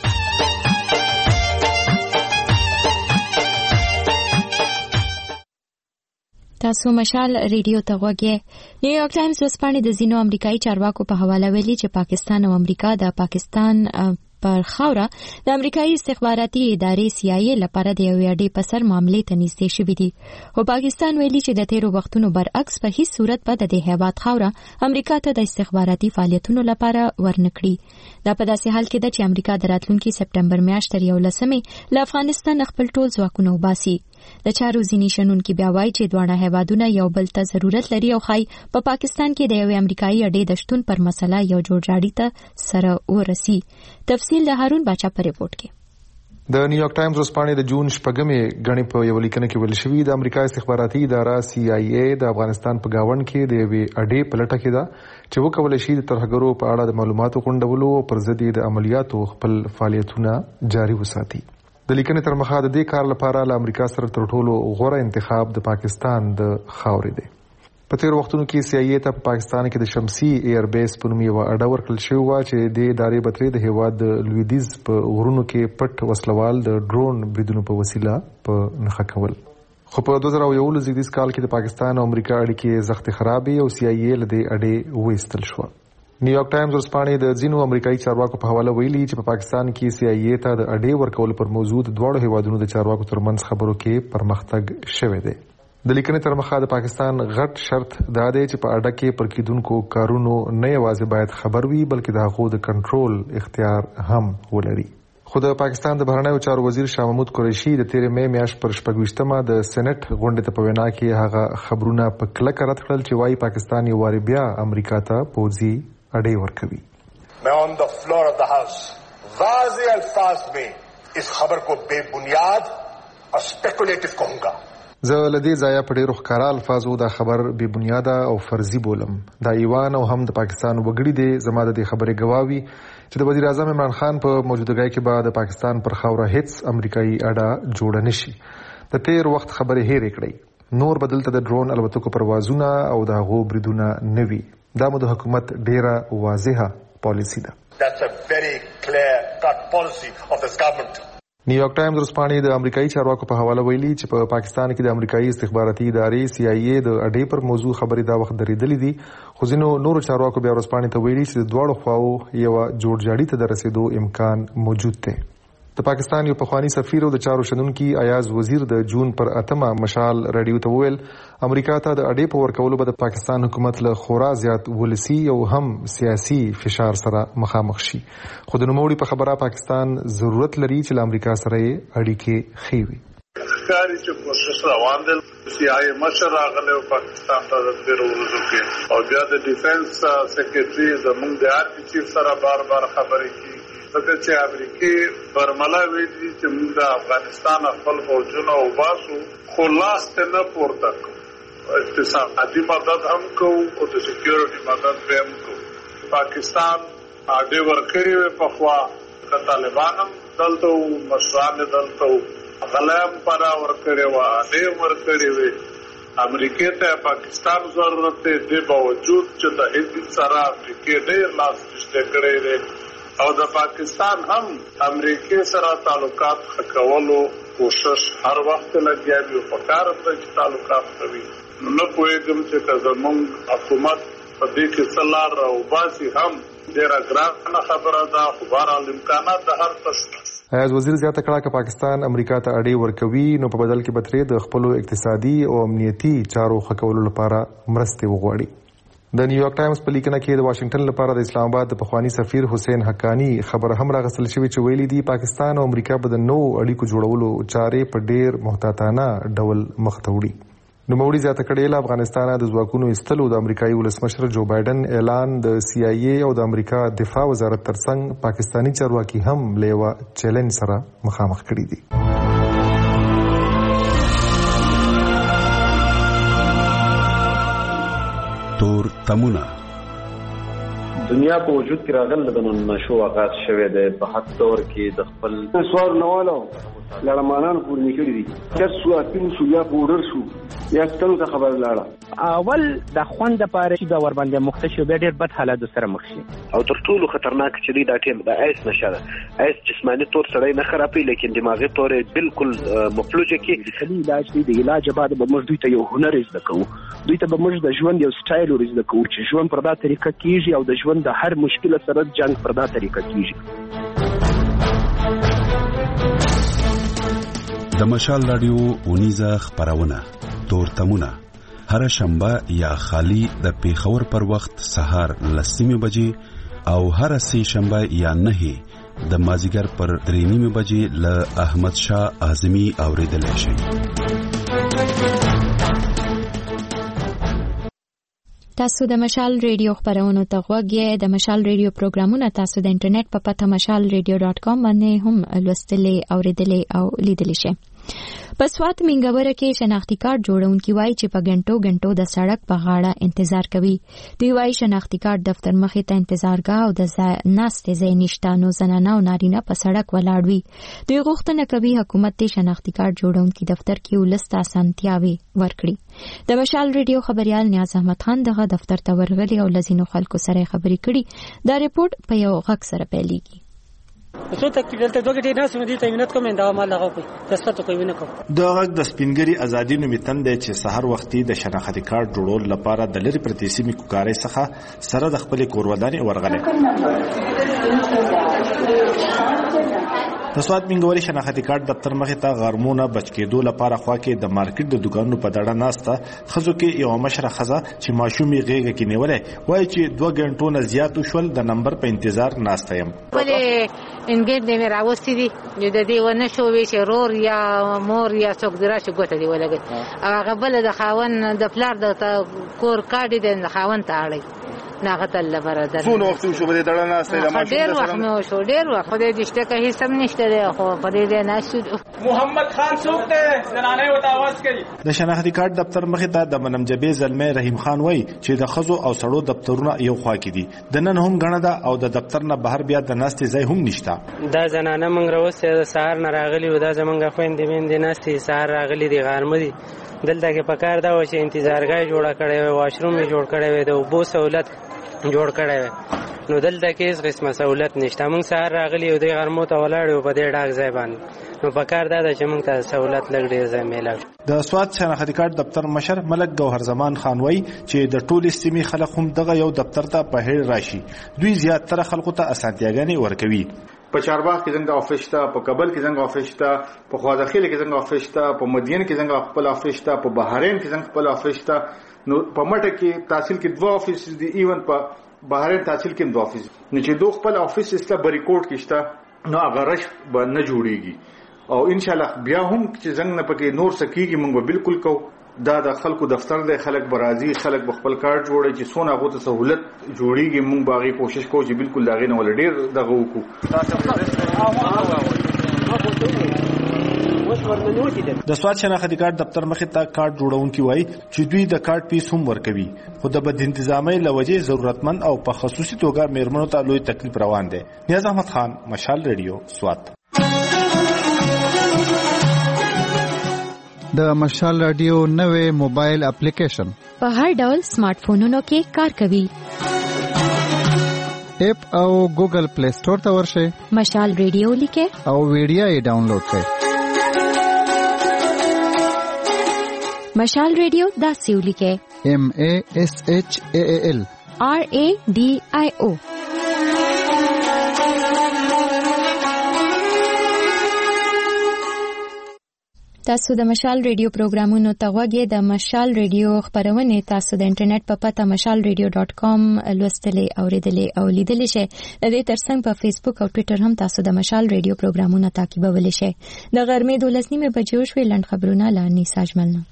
تاسو مشال ریډیو ته غوږی. نیویارک ټایمز ورځپاڼې د ځینو امریکایي چارواکو په حواله ویلي چې پاکستان او امریکا د پاکستان پر خاوره د امریکایي استخباراتي ادارې CIA لپاره د یو اډې په سر معاملې ته نږدې شوي دي. خو پاکستان ویلي چې د تیرو وختونو برعکس په هیڅ صورت به د دې هیواد خاوره امریکا ته د استخباراتي فعالیتونو لپاره ورنکړي. دا په داسې حال کې ده چې امریکا د راتلونکي سپټمبر میاشتې 11 له افغانستان خپل ټول ځواکونه وباسي. د چارو ځینې شنونکي بیا وایي چې دواړه هیوادونه یو بل ته ضرورت لري او خای په پاکستان کې د یو امریکایي اډې د شتون پر مسله یو جوړجاړي ته سره ورسي. تفصیل د هارون باچا په ریپورت کې. د نیویارک ټایمز ورځپاڼې د جون 8 غني په یو لیکنه کې ویل شوی د امریکا استخباراتي اداره CIA د افغانستان په گاوند کې د یوې اډې په لټه کې ده چې وکولای شي د ترهګرو په اړه د معلوماتو غونډولو او پر ضد د عملیاتو خپل فعالیتونه جاري وساتي. د لیکنې تر مخه د دې کار لپاره له امریکا سره تر ټولو غوره انتخاب د پاکستان د خاورې دی. په تیر وختونو کې CIA ته په پاکستان کې د شمسي ایر بیس په نوم یو اډه ورکړل شوی و چې د ادارې بتري د هیواد د لویدیز په غرونو کې پټ وسلوال د ډرون بریدونو په وسیله په نښه کول. خو په 2011 زیږدیز کال کې د پاکستان او امریکا اړیکې سخت خرابې او CIA له دې اډې وېستل شو. نیویارک ټایمز ورځپاڼې د ځینو امریکایي چارواکو په حواله ویلي چې په پاکستان کې CIA ته د اډې ورکول پر موضوع د دواړو هیوادونو د چارواکو ترمنځ خبرو کې پرمختګ شوی دی. د لیکنې تر مخه د پاکستان غټ شرط دا دی چې په اډه کې پر کېدونکو کارونو نه یوازې باید خبر وي بلکې د هغو د کنټرول اختیار هم ولري. خو د پاکستان د بهرنیو چارو وزیر شاه محمود قریشي د 13 مې میاشت پر 26مه د سېنات غونډې ته په وینا کې هغه خبرونه په کلکه رد کړل چې وايي پاکستان یو واری بیا امریکا ته پوځي اډې ورکوي. मैं on the floor of the house वाज़े अल्फाज में इस खबर को बेबुनियाद और स्पेकुलेटिव कहूंगा. زه لدې ځایه په ډېرو ښکاره الفاظو دا خبر بې بنیاده او فرضي بولم. دا ایوان او هم د پاکستان وګړي دي زما د دې خبرې گواوي چې د وزیر اعظم عمران خان په موجودګۍ کې به د پاکستان پر خاوره هیڅ امریکایي اډه جوړ نشي. د تیر وخت خبرې هېرې کړئ. نور بدلته د ډرون الوتکو پروازونه او د هغو بریدونه نه وي. دا مو د حکومت ډیره واضحه پالیسی ده. That's a very clear cut policy of this government. نیویارک ټایمز ورځپاڼې د امریکایي چارواکو په حواله ویلي چې په پاکستان کې د امریکایي استخباراتي ادارې CIA د اډې پر موضوع خبرې دا وخت درېدلې دي. خو ځینو نورو چارواکو بیا ورځپاڼې ته ویلي چې د دواړو خواو یو جوړجاړي ته د رسیدو امکان موجود دی. د پاکستان یو پخوانی سفیر او د چارو شنونکي ایاز وزیر د جون پر 8 مشال رادیو ته وویل امریکا ته د اډې په ورکولو به د پاکستان حکومت له خورا زیات ولسی او هم سیاسي فشار سره مخامخ شي. خو د نوموړي په خبره پاکستان ضرورت لري چې له امریکا سره اړیکې ښې وي. ښکاري چې کوشش روان دی. CIA مشر راغلی او پاکستان ته د تیرو ورځو کې او بیا د ډیفنس سیکریټري زموږ د آرمي چیف سره بار خبرې کوي. ځکه چې امریکای برملا ویلي چې موږ د افغانستان خپل فوجونه وباسو خو لاس ته نه پورته کوو. اقتصادي مدد هم کوو او د سکیورټي مدد هم کوو. پاکستان اډې ورکړې وې پخوا د طالبانو دلته مشران دلته غلام پر ورکړې و اډې ورکړې وې. امریکای ته پاکستان ضرورت دی د باوجود چې د هند سره امریکای ډېر لاس نشته کړی دی او د پاکستان هم امریکای سره تعلقات ښه کوشش هر وخت لګیا دی په کار د تعلقات کوي. نو پوهیږم چې زموږ حکومت په دې کې څلار او باسي هم ډېر ګرانه خبره ده خو بهرحال امکانات د هر څه شته. ایاز وزیر زیاته کړه چې پاکستان امریکا ته اډې ورکوي نو په بدل کې به ترې د خپلو اقتصادي او امنیتي چارو ښه کولو لپاره مرستې وغواړي. د نیویارک ټایمز په لیکنه کې د واشنگټن لپاره د اسلام آباد د پخوانی سفیر حسین حقانی خبر هم راغستل شوی چې ویلي دی پاکستان او امریکا به د نوو اړیکو جوړولو چارې په ډېر محتاطانه ډول مخ ته وړي. نوموړي زیاته کړې له افغانستان د ځواکونو ایستلو د امریکایي ولسمشر جو بایدن اعلان د CIA او د امریکا دفاع وزارت ترڅنګ پاکستانی چارواکي هم له یوه چیلنج سره مخامخ کړي دي. تور تمونه. دنیا په وجود کې راغله د نشو آغاز شوه د په حد دور کې د خپل سوار نوالو لړمانان پورې نکړي دي چې سو اپین سو یا پورر شو یا ستنو ته خبر لاړه اول د خوند لپاره چې دا ور باندې مختشو به ډېر بد حالات سره مخ شي او تر ټولو خطرناک چې دا ټیم د ایس نشه ایس جسمانی طور سره نه خرابې لیکن دماغي طور بالکل مفلوجه کې علاج دی د علاج بعد به موږ دوی ته یو هنر زده کوو دوی ته به موږ د ژوند یو سټایل ورزده کوو چې ژوند پر دا طریقه کیږي او د ژوند د هر مشکل سره جنگ پر دا طریقه کیږي. د مشال رادیو اونیزه خبرونه تور تمونه هر شنبه یا خالی د پیښور پر وخت سهار 10:00 بجې او هر سه شنبه یا 9 د مازیګر پر 3:30 بجې له احمد شاه اعظمي اوریدل شي. تاسو د مشال ریډیو خبرونو ته غوږ یې. د مشال ریډیو پروګرامونه تاسو د انټرنیټ په پته mashalradio.com باندې هم لوستلې اوریدلې او لیدلې شئ. په سوات منګوره کې شناختی کارت جوړونکي وایي چې په غنټو د سړک په غاړه انتظار کوي. دوی وایي شناختی کارت دفتر مخې ته انتظارګاه او د ناستې ځای نشته، نو زنانه او نارینه په سړک ولاړ وي. دوی غوښتنه کوي حکومت د شناختی کارت جوړونکي دفتر کې ولست اسانتیاوي ورکړي. د مشال ریډیو خبريال نیاز احمد خان دغه دفتر ته ورغلی او لزینو خلکو سره خبرې کړي. دا ریپورت په یو غږ سره پیلېږي. څو تکلیف ته دوه ټینه سمدي تامینات کوم دا مال هغه کوي تاسو کوي نه کوم. د غږ د سپینګری ازادي نومیتن د چې سحر وختي د شناختی کارت جوړول لپاره د لری پرتیسیمي کوکاري څخه سره د خپل کوروداني ورغله. د سواد منګوري شناختی کارت دفتر مخې ته غرمونه بچکېدو لپاره خوا کې د مارکیټ د دکانونو په دړه ناسته خزو کې یو مشره خزه چې ماشومي غېږه کې نیولې وایي چې 2 غنټو نه زیات شول د نمبر په انتظار ناسته يم. ولې انګېټ دې راوستي دي د دې ونه شو وی چې رور یا مور یا څوک دراشي ګوته دی ولګي هغه بل د خاون د پلار د کور کاډي د خاون ته اړي ناغتل برادر څو وخت شو بده دړه ناسته د ماشوم ډېر وخت مې شو ډېر وخت خدای دې شته کې سم نشته دی خو په دې نه شو. محمد خان څوک دی زنانه وته आवाज کوي. د شناختی کارت دفتر مخې ته د منمجبې زلمه رحیم خان وای چې د خزو او سړو دفترونه یو خوا کې دي د نن هم غنه ده او د دفتر نه بهر بیا د ناستې ځای هم نشته. دا زنانه موږ راوسته سهار نه راغلي و دا زمونږ خويندې ویندې ناستې سهار راغلي دي غرمه دي دلته کې پکار دا و چې انتظارګاه جوړه کړې و واشروم جوړ کړې و د وبو سہولت جوړ کړی و نو دلته کې هیڅ قسمه سہولت نشته. موږ سهار راغلي او د غرمو ته ولاړ یو په دې ډاک ځای باندې نو پکار دا چې موږ ته سہولت لګ ډېر ځای میلاو. د سواد شناختی کارت دفتر مشر ملک گوهر زمان خان وای چې د ټول استمی خلک هم دغه یو دفتر ته په هیر راشي. دوی زیاتره خلکو ته اسانتیاګانې ورکوي. په چارباغ کې څنګه افیس ته، په کابل کې څنګه افیس ته، په خوادخیل کې څنګه افیس ته، په مدین کې څنګه خپل افیس ته، په بحرین کې څنګه خپل افیس ته. نو په مټه کې تحصیل کې 2 افیس دي ایون په بحرین تحصیل کې 2 افیس نه چې 2 خپل افیس استه بریکوټ کې شته نو هغه رش به نه جوړيږي او ان شاء الله بیا هم چې څنګه نه پکې نور سکیږي موږ بالکل کو دا د خلکو دفتر دی خلک برازي خلک خپل کارت جوړي چې سونه غوته سہولت جوړيږي موږ باغی کوشش کوو چې بالکل داغې نه ولډیر دغه وکړو. د سواد شناختی کارت دفتر مخې ته کارت جوړونکي وای چې دوی د کارت پیس هم ورکوي خو د بد انتظامي لوجې ضرورتمند او په خصوصي توګه میرمنو ته لوی تکلیف روان دي. نیاز احمد خان مشال ریډیو سواد. د مشال رادیو نوې موبایل اپلیکیشن په هر ډول سمارټ فونونو کې کار کوي. اپ او ګوګل پلی سٹور ته ورشئ مشال ریډیو لیکه او ویډیو یې ډاونلوډ کړئ. مشال ریډیو دا سیو لیکه MASHAAL RADIO. تاسو د مشال ریډیو پروګرامونو ته غوږی. د مشال ریډیو خبرونه تاسو د انټرنیټ په پته mashalradio.com لوستلې اوریدلې او لیدلې شئ. د دې ترڅنګ په فیسبوک او ټوئیټر هم تاسو د مشال ریډیو پروګرامونه تعقیبولی شئ. د غرمې 12:30 بجې شوې لنډ خبرونه لانی ساجملنه.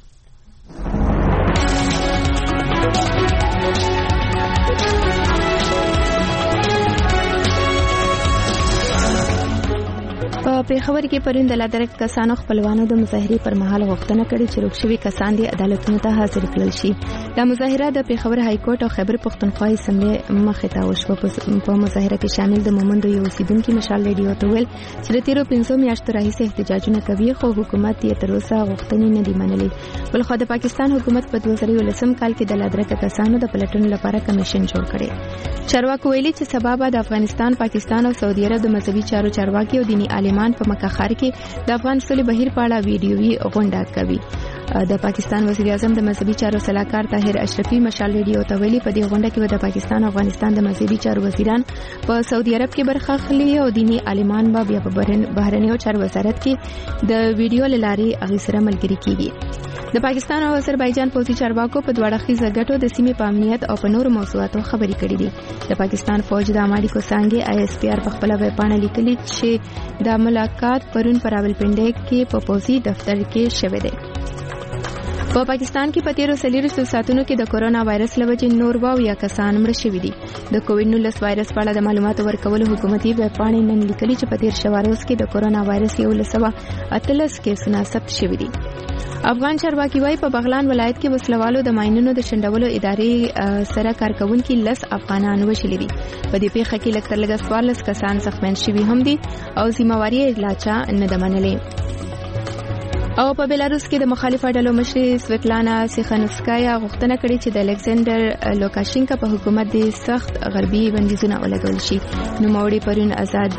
په په پیښور کې پرون د لادرک کسانو خپلوانو د مظاهرې پر مهال غوښتنه کړې چې روکشوي کسان د عدالتونو ته حاضر کړل شي. دا مظاهره د پیښور های کورټ او خیبر پښتونخوا اسمبلی مخې ته وشوه. په مظاهره کې شامل د مومندو یو اوسیدونکي مشال ریډیو ته ویل چې د تیرو 5 میاشتو راهیسې احتجاجونه کوي خو حکومت یې تر اوسه غوښتنې نه دي منلې. بلخو د پاکستان حکومت په 2019 کال کې د لادرک کسانو د پلټنو لپاره کمیشن جوړ کړي. چارواکو ویلي چې سبا به د افغانستان، پاکستان او سعودي عرب د مذهبي چارو چارواکي او دینی عالمان په مکه ښار کې د افغان صلح بهیر په اړه ویډیويي غونډه کوي. د پاکستان وزیر اعظم د مذهبي چارو صلاحکار طاهر اشرفي مشال ریډیو ته ویلي په دې غونډه کې د پاکستان او افغانستان د مذهبي چارو وزیران په سعودي عرب کې برخه اخلي او دینی عالمان به بیا په بهرنیو چارو وزارت کې د ویډیو لارې هغې سره ملګري کیږي. د پاکستان او آذربایجان پوځي چارواکو په دواړه خیزه ګټو د سیمې په امنیت او په نورو موضوعاتو خبرې کړې دي. د پاکستان فوج د امریکا څنګه ISPR په خپل ویب پاڼه لیکلي چې د ملاقات پرون پر راولپنډي کې په پوځي دفتر کې شوه دی. په پاکستان کې په تیرو 40 ساعتونو کې د کورونا وایرس لوجې نور یا کسان مړه شوي دي. د کووډ-19 وایرس په اړه د معلوماتو ورکولو حکومتي ویب پاڼې نن لیکلي چې په تیر شواروز کې د کورونا وایرس 118 کیسونه ثبت شوي دي. افغان چارواکي وايي په بغلان ولایت کې وسلوالو د ماینونو د شندولو ادارې سره کارکونکي 10 افغانان وشلي دي. په دې پیښه کې لږ تر لږه 14 کسان زخمیان شوي هم دي او ذمہواری یې لا چا نه ده منلې. او په بیلاروس کې د مخالفه ډلو مشر سویتلانا سیخانوفسکایا غوښتنه کړې چې د الکساندر لوکاشینکا په حکومت د سخت غربي بندیزونه ولګول شي. نوموړي پرون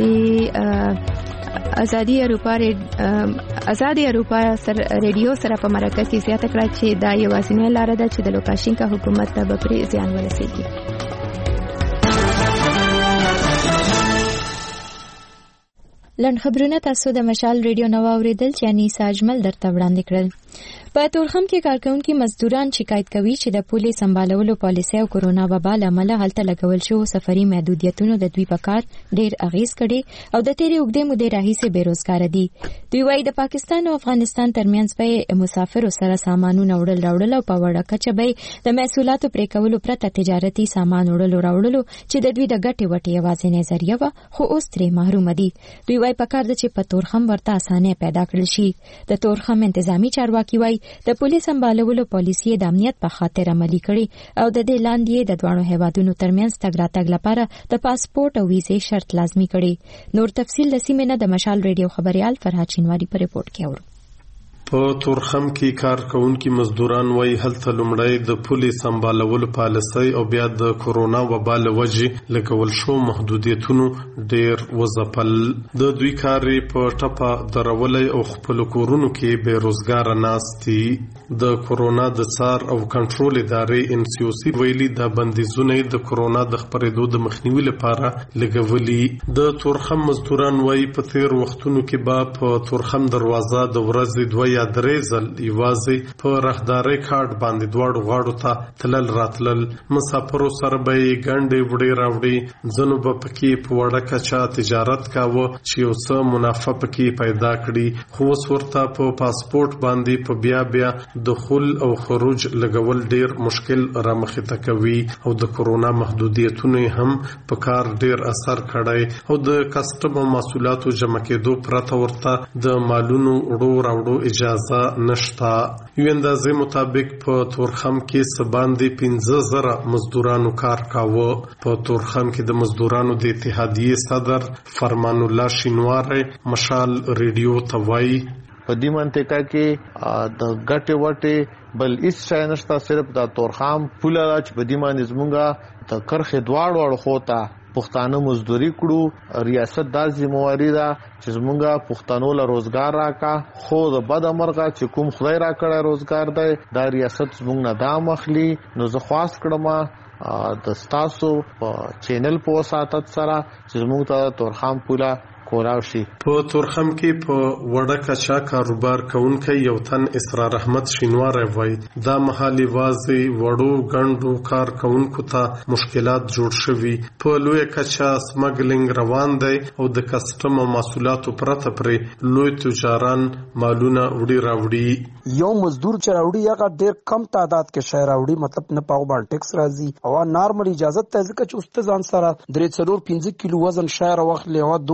ازادي اروپا ریډیو سره په مرکه کې زیاته کړه چې دا یوازینۍ لار ده چې د لوکاشینکا حکومت ته به پرې زیان ورسیږي. لنډ خبرونه تاسو د مشال ریډیو نو اوریدل چې انیسا اجمل درته وړاندې کړل. په تورخم کې کارکونکي مزدوران شکایت کوي چې د پولې سمبالولو پالیسي او کورونا وبا له امله هلته لګول شو سفري محدودیتونو د دوی په کار ډېر اغیز کړي او د تیرې اوږدې مودې راهیسې بیروزګاره دي. دوی وايي د پاکستان او افغانستان ترمنځ به مسافرو سره سامانونه وړل او په وړه کچه به د محصولاتو پرې کولو پرته تجارتي سامان وړلو چې د دوی د ګټې وټې یوازینۍ ذریعه وه خو اوس ترې محروم دي. دوی وايي پکار ده چې په تورخم ورته اسانه پیدا کړل شي. د تورخم انتظامی چارواکي وايي د پولیس سمبالولو پالیسي د امنیت په خاطر عملي کړي او د دې لاندې د دوه هیوادونو ترمنځ تګ راتګ لپاره د پاسپورت او ویزې شرط لازمي کړي. نور تفصیل د سیمې نه د مشال ریډیو خبريال فرهاد شینواری په ریپورت کې اورو. په تورخم کې کارکونکي مزدوران وایي هلته لومړی د پولې سمبالولو پالیسۍ او بیا د کورونا وبا له وجې لګول شو محدودیتونو ډېر وځپل. د دوی کار په ټپه درولی او خپلو کورونو کې بېروزګاره ناست دي. د کورونا د څار او کنټرول ادارې NCOC ویلي دا بندیزونه د کورونا د خپرېدو د مخنیوي لپاره لګولي. د تورخم مزدوران وایي په تیر وختونو کې به په تورخم دروازه د ورځې 2 یا 3 ځل یوازې په راهدارۍ کارت باندې دواړو غاړو ته تلل راتلل. مسافرو سره به یې ګنډې وړې راوړې. ځینو به پکې په وړه کچه تجارت کاوه چې یو څه منافع پکې پیدا کړي خو اوس ورته په پاسپورت باندې په بیا دخول او خروج لګول ډیر مشکل رامخې ته کوي او د کورونا محدودیتونو هم په کار ډیر اثر کړی او د کسټم او محصولاتو جمع کېدو پرته ورته د مالونو وړو اجازه نشتا. یو اندازې مطابق په تورخم کې سباندې 15,000 مزدورانو کار کاوه. په تورخم کې د مزدورانو د اتحادیې صدر فرمان الله شینواری مشال ریډیو ته وایي په دې منطقه کې د ګټې وټې بل هیڅ شی نشته، صرف د تورخم پوله ده چې په دې باندې زمونږ د کرښې دواړو اړخو ته پښتانه مزدوري کړو. ریاست دا ذمہواری ده چې زمونږ پښتنو له روزګار راکا خو د بد مرغه چې کوم خدای را کړی روزګار دی دا ریاست زمونږ نه دام اخلي. نو زه خواست کړم د ستاسو په چینل په وساتت سره چې زمونږ ته تورخم پوله کولاو شي. په تورخم کې په وړه کچا کاروبار کوونکی یو تن اسرار احمد شینواری وایي دا مهال یوازې وړو ګڼو کار کوونکو ته مشکلات جوړ شوي. په لوی کچا سمګلینګ روان دی او د کسټم او محصولاتو پرته پرې لوی تجاران مالونه وړي راوړي. یو مزدور چې راوړي هغه ډېر کم تعداد کې شی راوړي، مطلب نه پاو باندې ټیکس راځي او نارمل اجازه ته ځکه چې استاد ځان سره 3-4-5 کیلو وزن شی راوخلي او دومره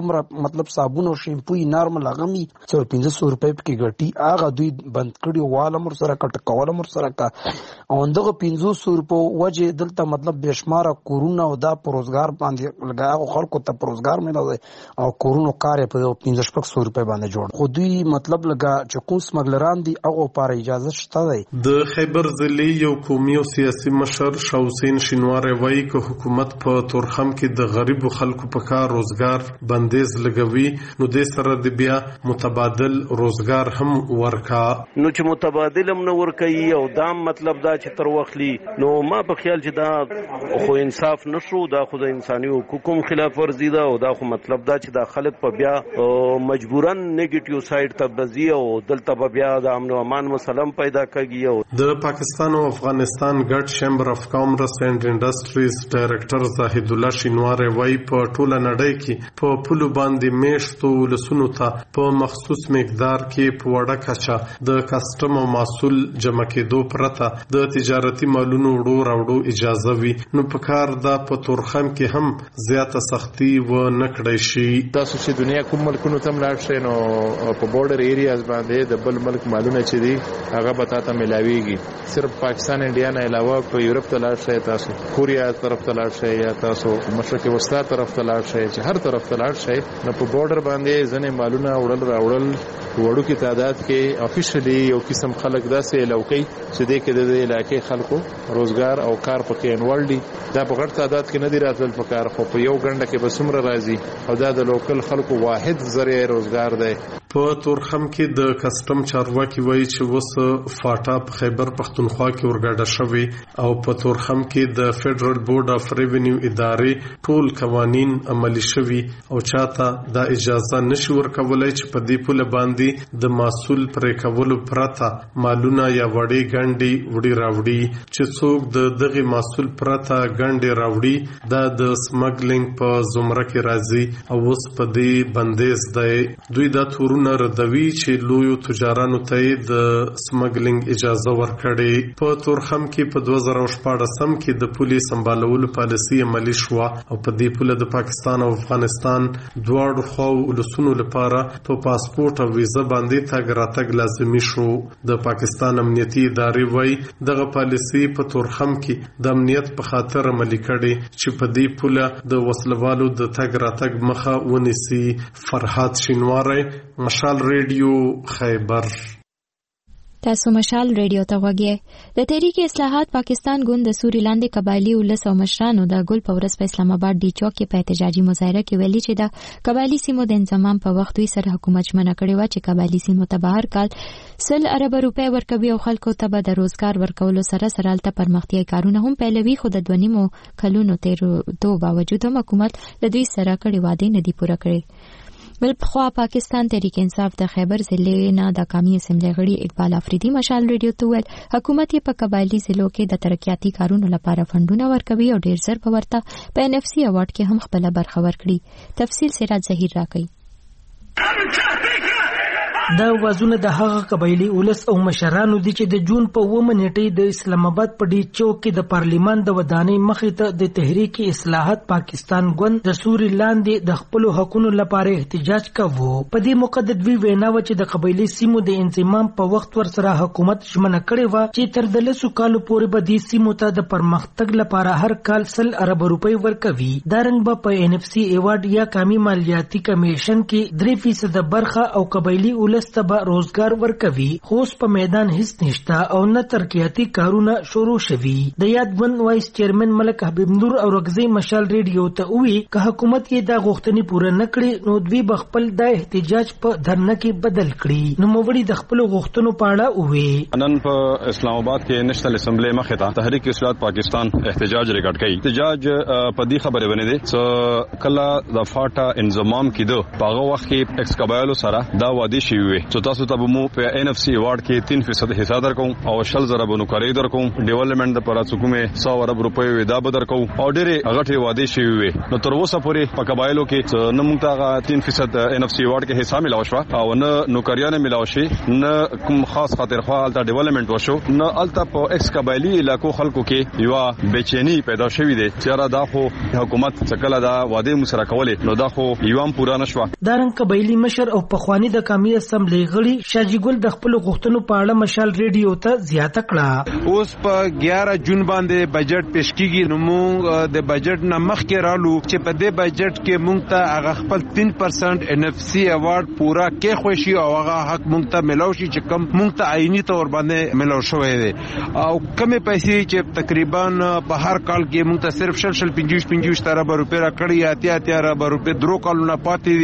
مطلب صابون او شیمپو نارمل غمي 1500 روپۍ کې ګټي هغه دوی بند کړي واله مر سره کټ کوله مر سره کا او دغه 1500 روپۍ وجه دلته مطلب بشمار کورونا او دا پروزګار باندې لګاو خلکو ته پروزګار ملوي او کورونا کار په 1500 روپۍ باندې جوړ خو دوی مطلب لګا چې کوم سمګلران دي هغه لپاره اجازه شته دی. د خیبر ضلع یو قومي او سیاسي مشر شاه حسین شینواری وایي چې حکومت په تورخم کې د غریبو خلکو په کار روزګار بندیز لګوي نو د سره د بیا متبادل روزګار هم ورکا نو چې متبادل هم نه ورکوي او دا مطلب دا چې تر وخلی نو ما په خیال چې دا خو انصاف نشو دا خو د انساني حقوقو خلاف ورزي ده او دا خو مطلب دا چې دا خلک په بیا مجبورن نیگیټیو سایډ ته بزي او دلته بیا د امن او امان مسلم پیدا کیږي. د پاکستان او افغانستان ګډ چیمبر اف کامرس اینڈ انډستریز ډایریکټر زاهد الله شینواری وایي په ټوله نړۍ کې په پولو باندې میشتو ولسونو ته په مخصوص مقدار کې په وړه کچه د کسټم او محصول جمع کېدو پرته د تجارتي مالونو وړو راوړو اجازه وي نو په کار دا په تورخم کې هم زیاته سختي و نه کړی شي. تاسو چې دنیا کوم ملکونو ته لاړ شئ نو په بورډر ایریاز باندې د بل ملک مالونه چې دي هغه به تاسو ملاويږي. صرف پاکستان انډیا نه علاوه په یورپ ته لاړ شئ تاسو کوریا طرف ته لاړ شئ یا تاسو مشرق وسطا طرف ته لاړ شئ چې هر طرف ته لاړ شئ نو په بورډر باندې ځنې مالونه وړل راوړل وړو کې تعداد کې افیشلی یو قسم خلک داسې لوکي چې د کې د علاقې خلکو روزګار او کار پکې انول دي دا په غټ تعداد کې نه دی راتل په کار خو په یو غنډه کې بسمره راځي او دا د لوکل خلکو واحد ذریعہ روزګار دی. په تورخم کې د کسٹم چارواکي وایي چې وس فاټا په خیبر پختونخوا کې ورګډه شوی او په تورخم کې د فدرل بورډ اف ریونیو ادارې ټول قوانین عملی شوی او چاته دا اجازه نشي ورکولای چې په دې پوله باندې د محصول پرې کولو پرته مالونه یا وړي ګنډي وړي راوړي چې څوک د دغه محصول پرته ګنډي راوړي دا د سمګلینګ په زمره کې راځي او اوس په دې بندیز دی. دوی دا تورونه ردوي چې لویو تجارانو ته د سمګلینګ اجازه ورکړي. په تورخم کې په 2014 کې د پولیس سمبالولو پالیسي عملی شو او په دې پوله د پاکستان او افغانستان دواړو خواو ولسونو لپاره په پاسپورت او ویزه باندې تګ راتګ لازمي شو. د پاکستان امنیتي ادارې وایي دغه پالیسي په تورخم کې د امنیت په خاطر عملی کړي چې په دې پوله د وسلوالو د تګ راتګ مخه ونیسي. فرحات شینواری مشال ریډیو خیبر. تاسو مشال ریډیو ته وګورئ. د تحریک اصلاحات پاکستان ګوند د سوري لاندې قبایلی ولس او مشرانو د ګل په ورځ په اسلام آباد ډي چوک کې په احتجاجي مظاهره کې ویلي چې د قبایلی سیمو د انضمام په وخت دوی سره حکومت ژمنه کړې و چې قبایلی سیمو ته به هر کال 100 ارب روپۍ ورکوي او خلکو ته به د روزګار ورکولو سره سره هلته پرمختیايي کارونه هم پیلوي خو د 2.5 کلونو تېرېدو باوجود هم حکومت له دوی سره کړې وعدې نه دي پوره کړې. بل پخوا پاکستان تحریک انصاف د خیبر ضلع نه د قومي اسمبلی غړي اقبال افریدي مشال ریډیو ته ویل حکومت یې په قبایلی ضلعو کې د ترقیاتي کارونو لپاره فندونه ورکوي او ډیر زر په ورته په NFC اوارډ کې هم خپل برخه ورکړي. تفصیل سراج ظهیر راکړي. دا وازونه د هغه قبایلی ولس او مشرانو دي چې د جون په 9 نیټه د اسلام آباد په ډي چوک کې د پارلیمان د ودانۍ مخې ته د تحریک اصلاحات پاکستان ګوند د سوري لاندې د خپل حقوقو لپاره احتجاج کوو. په دې موقع د دوی وینا و چې د قبایلی سیمو د انضمام په وخت ور سره حکومت ژمنه کړې و چې تر د 10 کالو پورې به د سیمو ته د پرمختګ لپاره هر کال 100 ارب روپۍ ورکوي. دا رنګ به په NFC ایوارډ یا قومي مالیاتي کمیشن کې 3% برخه او قبایلی لسته روزګار ورکوي. خو په میدان هیڅ نشته او نه ترقیاتي کارونه شروع شوي. د یاد ګوند وایس چیرمن ملک حبیب نور او رغزی مشال ریډیو ته وی که حکومت یې دا غوښتنې پوره نه کړي نو دوی خپل د احتجاج په دھرنه کې بدل کړي. نو موږ د خپل غوښتنو په اړه وی نن په اسلام آباد کې نېشنل اسمبلی مخې ته تحریک اصلاحات پاکستان احتجاج ریکارډ کړي. احتجاج په دې خبره باندې دي چې کله د فاټا انضمام کېدو په هغه وخت کې ایکس قبایلو سره دا وعده شوی وي چې تاسو ته مو په NFC ایوارډ کې 3% حصہ درکوم او 100,000 بنوکاری درکوم ډیولپمنٹ د پاره حکومت 100 روپۍ ودا بدرکو او ډېر غټي وعده شوی وي نو تر اوسه پورې په قبایلو کې نه موږ ته 3% NFC ایوارډ کې حصہ ملاو شو او نه نوکریان ملاو شي نه کوم خاص خاطر خو الته ډیولپمنٹ وشو نه الته په ایکس قبایلی علاقو خلکو کې یو بېچینی پیدا شوې ده چې را دا خو حکومت څکله دا وعده مسره کولې نو دا خو یوام پورا نشو دارن قبایلی مشر او پخوانی د قومي اسمبلی غړي شاجي ګل د خپل غوښتنو په اړه مشال ریډیو ته زیاته کړه اوس په 11 جون باندې بجټ پیش کیږي نو موږ د بجټ نه مخکې رالو چې په دې بجټ کې موږ ته هغه خپل 3% NFC ایوارډ پورا کې خوشي او هغه حق موږ ته ملو شي چې کم موږ ته عیني تور باندې ملو شوی دی او کمې پیسې چې تقریبا په هر کال کې موږ ته صرف 55 ارب روپے را کړی 80 ارب روپے درو کالونه پاتې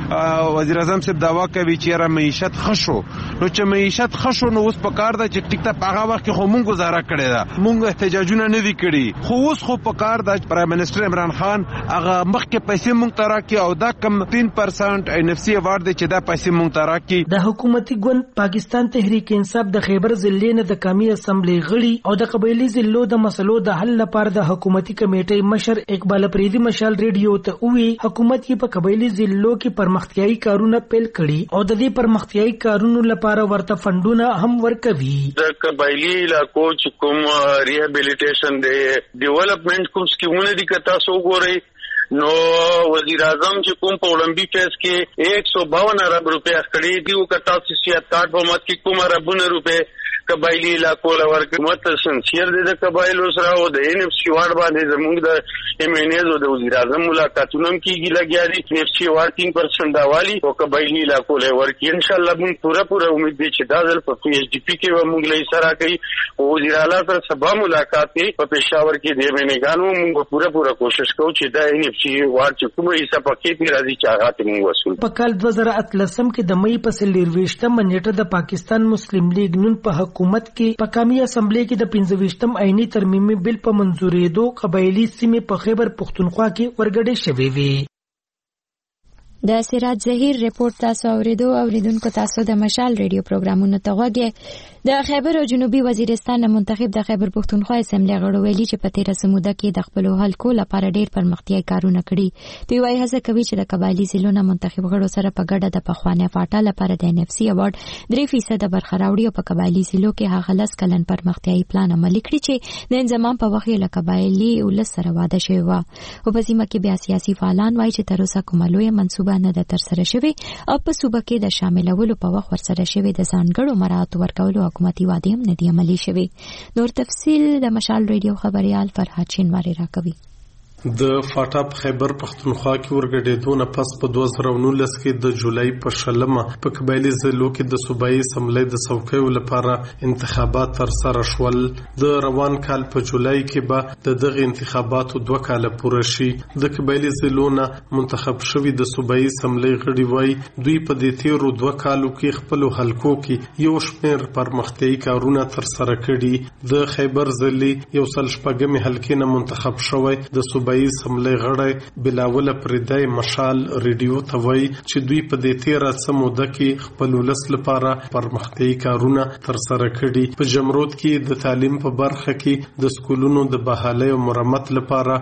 دي وزیر اعظم صاحب دعوا کوي چې را معیشت خشو نو چې معیشت خشو نو اوس په کار ده چې ټیک ته هغه وخت خو موږ گزاره کړی دا موږ احتجاجونه نه دي کړی خو اوس خو په کار ده پرایم منسٹر عمران خان هغه مخکې پیسې موږ ته راکړي او دا کم 3% NFC ایوارډ دی چې دا پیسې موږ ته راکړي د حکومتي ګوند پاکستان تحریک انصاف د خیبر ضلع نه د قومي اسمبلی غړي او د قبایلی ضلعو د مسلو د حل لپاره د حکومتي کمیټې مشر اقبال پریدي مشال ریډیو ته وی حکومت یې په قبایلی ضلعو کې پرمختیايي کارونه پیل کړي او د دې پرمختیايي کارونو لپاره ورته فندونه هم ورکوي د قبایلی علاقو چې کوم ریهابیلیټیشن دی ډیولپمنٹ کوم سکیمونه دي که تاسو وګورئ نو وزیر اعظم چې کوم په اولمپی فیس کې 152 ارب روپے کړي دي او که تاسو سیاست کارت په مت کې کوم اربونه روپے قبایلی علاقو لور حکومت سنسیر دي د قبایلو سره او د NFC ایوارډ باندې زموږ د MNAز او د وزیر اعظم ملاقاتونه کیږي لګیا دي NFC ایوارډ 3% داوالي او قبایلی علاقو لور کې ان شاء الله موږ پورا امید دي چې دا ځل په PHDP کې موږ له سره کوي او وزیر اعلی سره سبا ملاقات کوي په پېښور کې د MNAګانو موږ پورا کوشش کوو چې دا NFC ایوارډ چې کومه حصہ پکې پی راځي چې هغه ته موږ وصول په کال 2013 کې د مې په 24 نیټه د پاکستان مسلم لیگ نون په حکومت کې په قومي اسمبلی کې د 25م عیني ترمیمي بل په منځورېدو قبایلی سیمې په خیبر پختونخوا کې ورګډې شوې وي د سراج ظهیر رپورت تاسو اوریدونکو تاسو د مشال ریډیو پروګرامونو ته غوږی د خیبر او جنوبي وزیرستان منتخب د خیبر پختونخوا اسمبلی غړو ویلي چې په 13 سموده کې د خپل حلقو لپاره ډېر پرمختیايي کارونه کړي دوی وايي هڅه کوي چې د قبایلی ضلعونو منتخب غړو سره په ګډه د پخوانی فاټا لپاره د NFC ایوارډ 3% برخراوړي او په قبایلی ضلعو کې هغه لس کلن پرمختیايي پلان عملي کړی چې د انضمام په وخت له قبایلی ولس سره واده شوی و او په سیمه کې بیا سیاسي فعالان وايي چې تر اوسه کومه لویه منصوبه نه ده ترسره شوې او په صوبه کې د شاملولو په وخت ورسره شوی د ځانګړو مراحتو ورکولو حکومتي وعده هم نه دی عملي شوی نور تفصیل د مشال ریډیو خبريال فرحات شینواری راکوي د فاټا خیبر پختونخوا کې ورګډېدو نه پس په 2019 کې د جولای په شلمه په قبایلی ضلعو کې د صوبایي اسمبلی د څوکیو لپاره انتخابات ترسره شول د روان کال په جولای کې به د دغه انتخاباتو 2 کال پوره شي د قبایلی ضلعو نه منتخب شوی د صوبایي اسمبلی غړي وای دوی په دې تیرو 2 کالو کې خپل حلقو کې یو شمېر پرمختیايي کارونه ترسره کړي د خیبر ضلع یو سل شپږمې حلقې نه منتخب شوی د صوبایي اسمبلی غړی بلاول پردای مشال ریډیو ته وایي چې دوی په دې 13 سموده کې خپل ولس لپاره پرمختیايي کارونه ترسره کړي په جمرود کې د تعلیم په برخه کې د سکولونو د بحالۍ او مرمت لپاره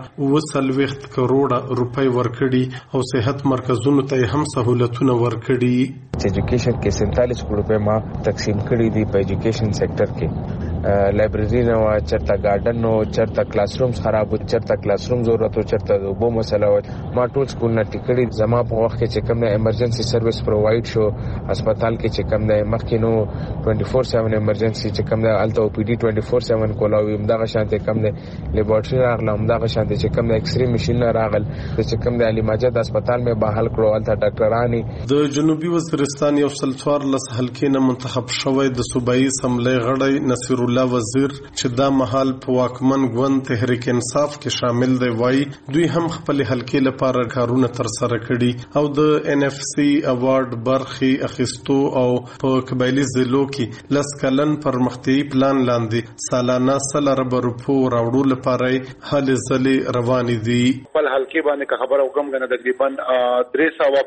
2.3 کروڑ روپۍ ورکړي او صحت مرکزونو ته هم سہولتونه ورکړي ایجوکیشن کې 47 کروڑ روپۍ ما تقسیم کړي دي په ایجوکیشن سېکټر کې لایبرری نو چرته گارډن نو چرته کلاس رومز خراب چرته کلاس روم ضرورت او چرته وبو مسله ما ټول سکول نه ټیکړي زما په وخت کې چې کوم نه ایمرجنسي سرویس پروواید شو هسپتال کې چې کوم نه مخکې نو 24/7 ایمرجنسي چې کوم نه الته او پی ډي 24/7 کولاوي همدغه شانته کوم نه لیبارټري راغله همدغه شانته چې کوم نه ایکس ری ماشين راغل چې کوم نه علي ماجد هسپتال مې بحال کړو الته ډاکټرانی د جنوبي وزیرستان یو سلطوار لس حلقې نه منتخب شوی د صوبایي اسمبلی غړی نصیر الله وزیر چې دا محل په واکمن ګوند تحریک انصاف کې شامل دی وای دوی هم خپل حلقې لپاره کارونه ترسره کړي او د NFC ایوارډ برخي اخیستو او په قبایلی ضلعو کې لس کلن پرمختیايي پلان لاندې سالانه 100 ارب روپو راوړو لپاره هلې ځلې روانې دي خپل حلقې باندې خبره وکم غنه تقریبا 300 پلس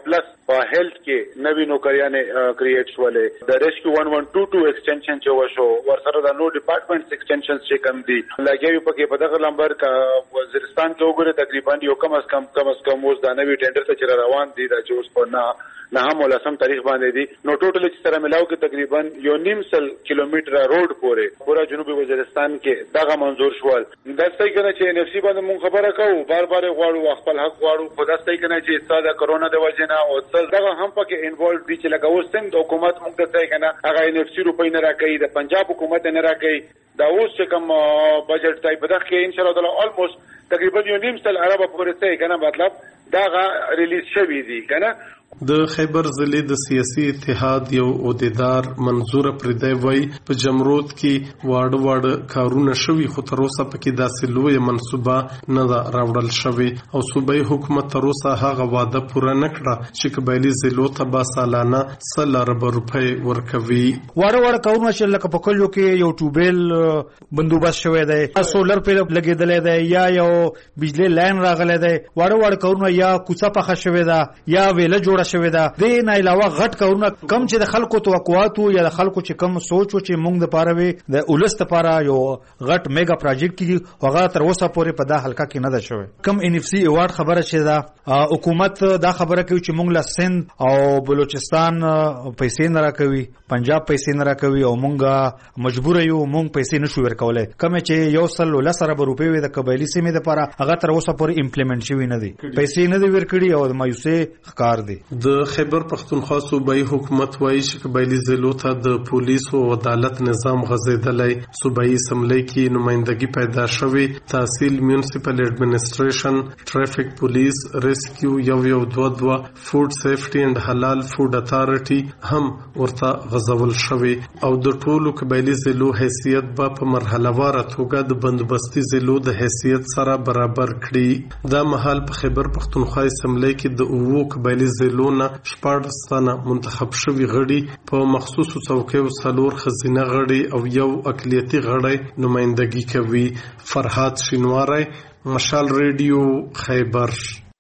په هیلث کې نوې نوکریانې کریټ شولې د ریسکیو 1122 ایکسټنشن چې وشو ورسره د نو ډپارټمنټس ایکسټنشنز چې کم دي لګیوي پکې په دغه لمبر کا وزیرستان کې وګوره تقریبا یو کم از کم اوس د نوې ټینډر ته چې روان دي د جوړ په نه هم ولسم تاریخ باندې دي نو ټوټل چې سره ملاو کې تقریبا 1.5 کیلومتر روډ پورې جنوبي وزیرستان کې دغه منظور شول دا ستای کنه چې NFC باندې مونږ خبره کوو بار غواړو خپل حق غواړو خو دا ستای کنه چې ساده کرونا د وجنه او دغه هم پکې انوالو دي چې لکه اوس د حکومت مونږ ته ستای کنه هغه NFC روپۍ نه راکړي د پنجاب حکومت نه راکړي دا اوس چې کوم بجټ ټایپ دغه کې ان شاء الله تعالی الموست تقریبا 1.5 ارب پورې ستای کنه مطلب دغه ریلیز شوی دی کنه د خیبر ضلع د سیاسي اتحاد یو عہدیدار منظور پردی وای په جمرود کې واړه کارونه شوي خو تر اوسه پکې داسې لوی منصوبه نه راوړل شوی او صوبایي حکومت تر اوسه هغه وعده پوره نه کړه چې قبایلی ضلعو ته به سالانه 100 ارب روپۍ ورکوي واړه کارونه چې لکه په کلیو کې یو ټوبل بندوبست شوی دی سولر پیلپ لګیدلې دی یا یو بجلی لاین راغلی دی واړه کارونه یا کوڅه پخه شوی ده یا ویله جوړه شوی دا د نه علاوه غټ کارونه کم چې د خلکو توقعات یا د خلکو چې کم سوچ چې موږ د پاره وي د اولست لپاره یو غټ میگا پروجیکټ کې هغه تر اوسه پورې په دا حلقه کې نه ده شوی کم NFC ایوارډ خبره چې دا حکومت دا خبره کوي چې موږ له سند او بلوچستان پیسې نه راکوي پنجاب پیسې نه راکوي او موږ مجبور یو موږ پیسې نشو ورکولای کوم چې یو سل لسره روپۍ د قبایلی سیمې لپاره هغه تر اوسه پورې امپلیمنٹ شوی نه دي پیسې نه دی ورکړي او د مایوسه ښکار دي د خیبر پختونخوا صوبایي حکومت وایي چې قبایلی ضلعو ته د پولیسو او عدالت نظام غځېدلی صوبایي اسمبلی کې نمائندګي پیدا شوې تحصیل میونسپل ایڈمنسټریشن ټریفک پولیس ریسکیو 122 فود سیفټي اند حلال فود اتارټي هم ورته غځول شوې او د ټولو قبایلی ضلعو حیثیت به په مرحله واره توګه د بندوبستي ضلعو د حیثیت سره برابر کړي دا مهال په خیبر پختونخوا اسمبلی کې د اوو قبایلی ضلعو شپاړس تنه منتخب شوي غړي په مخصوصو څوکیو څلور ښځینه غړي او یو اقلیتي غړی نمائندګي کوي فرحات شینواری مشال ریډیو خیبر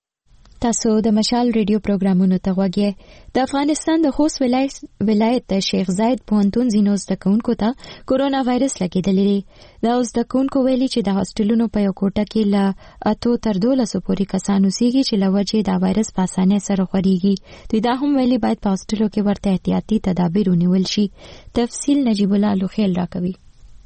تاسو د مشال ریډیو پروګرامونو ته غوږی د افغانستان د خوست ولایت د شیخ زاید پوهنتون ځینو زده کوونکو ته کورونا وایرس لګېدلی دی دا زده کوونکو ویلي چې د هاسټلونو په یو کوټه کې له 8 تر 12 پورې کسان اوسېږي چې له وجې دا وایرس په اسانۍ سره خورېږي دوی دا هم ویلي باید په هاسټلو کې ورته احتیاطي تدابیر ونیول شي تفصیل نجیب الله لوخیل راکوي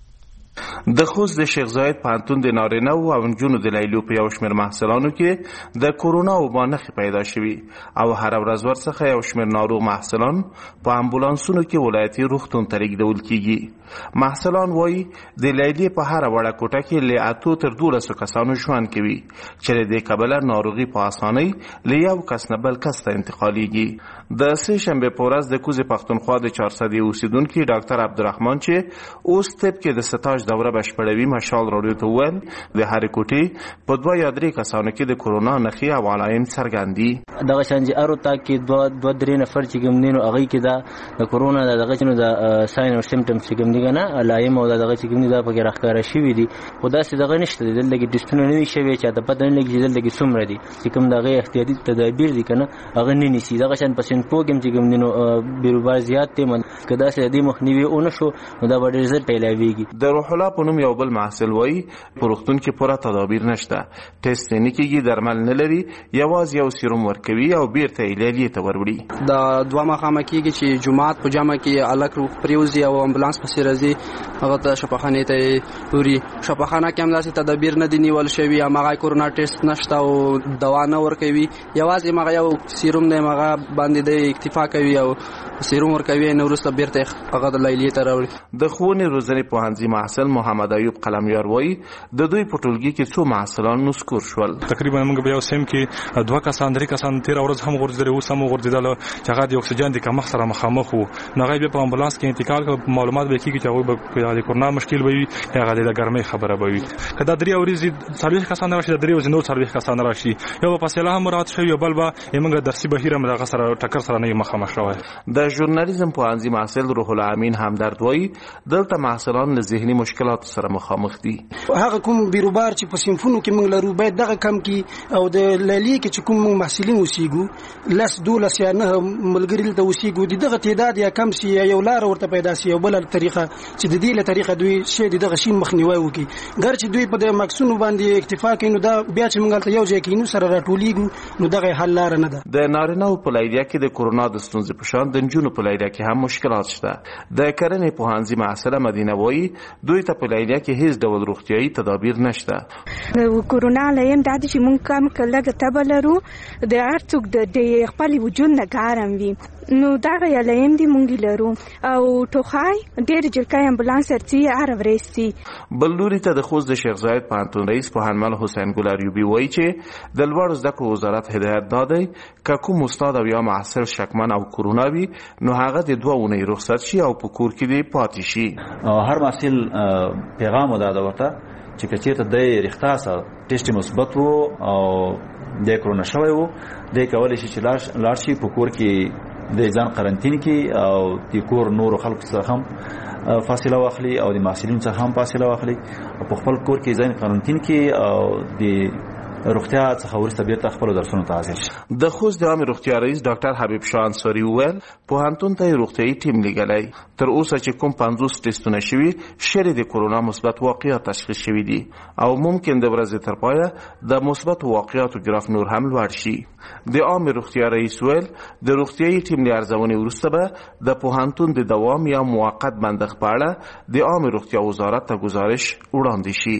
د خوست د شیخ زاید پوهنتون د نارینه او نجونو د لیلیو په یو شمېر محصلانو کې د کورونا وبا نښې پیدا شوي او هر ورځ ورڅخه یو شمېر ناروغ محصلان په امبولانسونو کې ولایتي روغتون ته لیږدول کیږي محصلان وایي د لیلیې په هره وړه کوټه کې له 8 تر 12 کسانو ژوند کوي چې له دې کبله ناروغي په اسانۍ له یو کس نه بل کس ته انتقالیږي د سه شنبه په ورځ د کوزې پښتونخوا د 400 اوسیدونکي ډاکټر عبدالرحمن چې اوس طب کې د ستاج دوره بشپړوي مشال راډیو ته وویل د هرې کوټې په 2 یا 3 کسانو کې د کورونا نښې او علائم څرګند دي دغه شان چې ارو تا کې 2-3 نفر چې کوم دي نو هغوی کې د کورونا دغه چې نو د ساین او سیمټمز چې کوم دي که نه علائم او دغه چې کوم دي دا پکې راښکاره شوي دي خو داسې دغه نشته دی دلته کې ټسټونه نه دي شوي چې ته پته نه لګي چې دلته کې څومره دي چې کوم د هغې احتیاطي تدابیر دي که نه هغه نه نیسي دغه شان په سینټپو کې چې کوم دي نو بیروبار زیات دی که داسې د دې مخنیوي ونه شو نو دا به ډېر ژر پیلاویږي د روح الله په نوم یو بل محصل وایي په روغتون کې پوره تدابیر نشته ټیسټ نه کېږي درمل نه لري یوازې یو سیروم ورکوي او بیرته یې لیلیې ته وروړي د 2 مخامه کېږي چې جومات په جمع کې هلک پرېوځي او امبولانس پسې راځي هغه ته شفاخانې ته یې وړي شفاخانه کې هم داسې تدابیر نه دي نیول شوي هماغه کورونا ټیسټ نشته او دوا نه ورکوي یوازې هماغه یو سیروم دی هماغه باندې دی اکتفا کوي او سیروم ورکوي نه وروسته بیرته هغه د لیلیې ته راوړي د ښوونې روزنې پوهنځي محصل محمد ایوب قلمیار وایي د دوی په ټولګي کې څو محصلان نسکور شول تقریبا موږ به یو سیم کې 2 کسان 3 کسان تیر ورځ هم غورځېدل اوس هم غورځېدل چې هغه د اکسیجن د کمښت سره مخامخ وو نو هغه په امبولانس کې انتقال کړ معلومات به کېږي چې هغه د کورونا مشکل وي یا هغه د ګرمۍ خبره به وي کدا 3 ورځې 40 کسان راشي د 3 ورځې نو 40 کسان راشي یو په فاصله هم مراد شوی بل به موږ درسي بهیره مدغه سره ټکر سره نه مخامخ شوی د ژورنالیزم پوهنځي محصل روح الله امین همدرد وایي دلته محصلان له ذهني مشکل مشکلات سره مخامخ دي. هغه کوم بیروبار چې په صنفونو کې موږ لرو باید دغه کم کی او د لیلی کې چې کوم محصلین اوسېګو لس 12 یا 9 ملګری ته اوسېګو دغه تعداد یا کم سی یو لار ورته پیدا سی یو بل طریقه چې د دې له طریقه دوی شی دغه شین مخنیوي وکي ګر چې دوی په د مکسونو باندې اکتفا کوي نو دا بیا چې موږ ته یو ځای کې نو سره راټولېګو نو دغه حل لار نه ده. د نارینه په لایدیا کې د کورونا د ستونزې په شان د نجونو په لایدیا کې هم مشکلات شته. د کرنې پوهنځي محصله مدینه وایي دوی ته په لایدیا کې هیڅ ډول روغتیايي تدابیر نشته. د کورونا لایم د دې چې مونږ کم کله تبه لرو د ارڅوک د خپل وجود نه ګارم وي نو دا غیا لایم دی مونږ لرو او ټوخای ډېر جلکای امبولانس ارتي اروريستي. بلوري ته د خوست د شیخ زاید پوهنتون رئیس پوهنمل حسین ګل اریوبی وایي چې د لوړ زده کړو وزارت هدایت دادی که کوم استاد او یا محصل شکمن او کورونا وي نو هغه د 2 اونۍ رخصت شي او په کور کې دی پاتې شي. هر محصل پیغام وداده ورته چې کچېته د رښتاسه ټیسټ مثبت وو او د کرونا شوی وو د کولای شي چې لاړ شي په کور کې د ځان قرنټین کې او د کور نور خلکو سره هم فاصله واخلي او د محصلین څخه هم فاصله واخلي او په خپل کور کې ځان قرنټین کې او د روغتیا څخه ورسته بیرته خپل درسونه ته حاضر شي. د خوست د عام روغتیا رئیس ډاکټر حبیب شاه انصاری وویل پوهنتون ته روغتیايي ټیم لګلای تر اوسه چې کوم 50 ټیسټونه شوي شری د کورونا مثبت واقعیت تشخیص شوي دي او ممکن د ورځې تر پایه د مثبت واقعیاتو ګراف نور هم لوړ شي. د عام روغتیا رئیس ویل د روغتیايي ټیم لارځونې وروسته به د پوهنتون د دوام یا موقت بندښت په اړه د عام روغتیا وزارت ته گزارش وړاندې شي.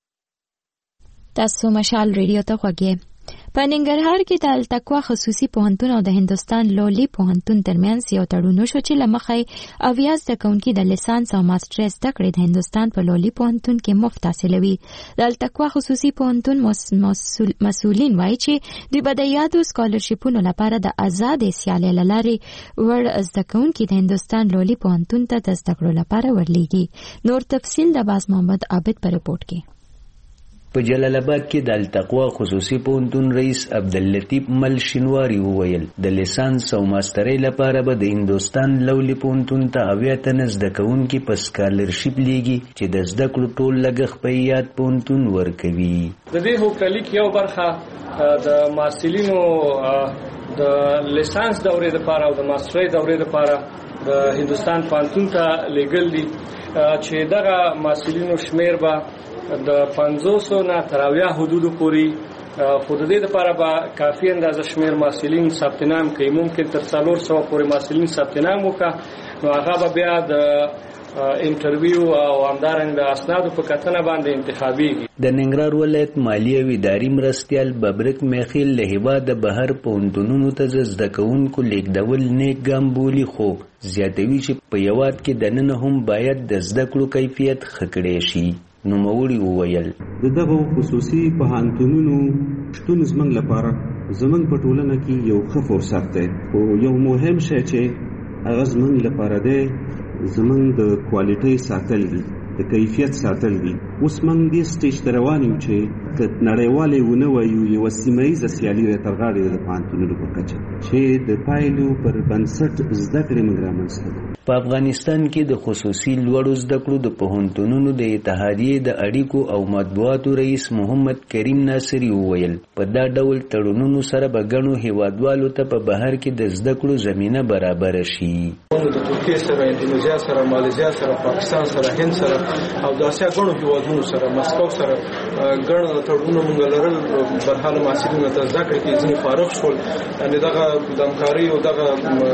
تاسو مشال ریډیو ته خوږی. په ننګرهار کې د التقوا خصوصي پوهنتون او د هندستان لولي پوهنتون ترمنځ یو تړون وشو چې لمخې اویا زده کوونکي د لیسانس او ماستر زده کړې د هندستان په لولي پوهنتون کې مفت حاصلوي. د التقوا خصوصي پوهنتون مسؤلین وایي چې دوی به د یادو سکالرشیپونو لپاره د آزاد سیالۍ له لارې وړ زده کوونکي د هندستان لولي پوهنتون ته د زده کړو لپاره ورلیږي. نور تفصیل د باز محمد عابد په رپورټ کې. په جلال آباد کې د التقوا خصوصي پوهنتون رئیس عبداللطیف مل شینواری وویل د لیسانس او ماسترۍ لپاره به د هندوستان لولي پوهنتون ته 80 تنه زده کوونکي په سکالرشیپ لیږي چې د زده کړو ټول لګښت په یاد پوهنتون ورکوي. د دې هوکړلیک یو برخه د محصلینو د لیسانس دورې لپاره او د ماسترۍ دورې لپاره د هندوستان پوهنتون ته لیږل دي چې دغه محصلینو شمیر به د 500 نه تر 80 حدود پورې خود دې لپاره به کافي اندازه شمیر محصلین ثبت نام کوي. ممکن تر 400 پورې محصلین ثبت نام وکړي نو هغه به بیا د انټرویو او همدارنګه د اسنادو په کتنه باندې انتخابيږي. د ننګرهار ولایت مالی او اداري مرستیال ببرک میخیل له هیواد بهر پوهنتونونو ته زده کوونکو لیږدول نیک ګام بولي خو زیاتوي چې په یواد کې دننه هم باید د زده کړو کیفیت ښه کړی شي. نوموړي وویل دغه خصوصي پوهنتونونو شتون زموږ لپاره زموږ په ټولنه کې یو ښه فرصت دی او یو مهم شی چې هغه زموږ لپاره دی زموږ د کوالټي ساتل دي د کیفیت ساتل دي. اوس موږ دې سټیج ته روان یو چې د نړیوالې ونه وایو یو سیمایي سیالي تر غاړې د پوهنتونونو په کچه چې د پایلو پر بنسټ زده کړې موږ رامنځته کړو. په افغانستان کې د خصوصي لوړو زده کړو د پوهنتونونو د اتحادیې د اړیکو او مطبوعاتو رئیس محمد کریم ناصری وویل په دا ډول تړونونو سره به ګڼو هیوادوالو ته په بهر کې د زده کړو زمینه برابر شي. د ترکیې سره، اندونیزیا سره، ماليزیا سره، پاکستان سره، هند سره او د اسیا ګڼو هیوادونو سره، مسکو سره ګڼ تړونونه موږ لرل. برحال محصلینو ته زده کړې کې ځینې فارغ شول. یعنې دغه د همکارۍ او دغه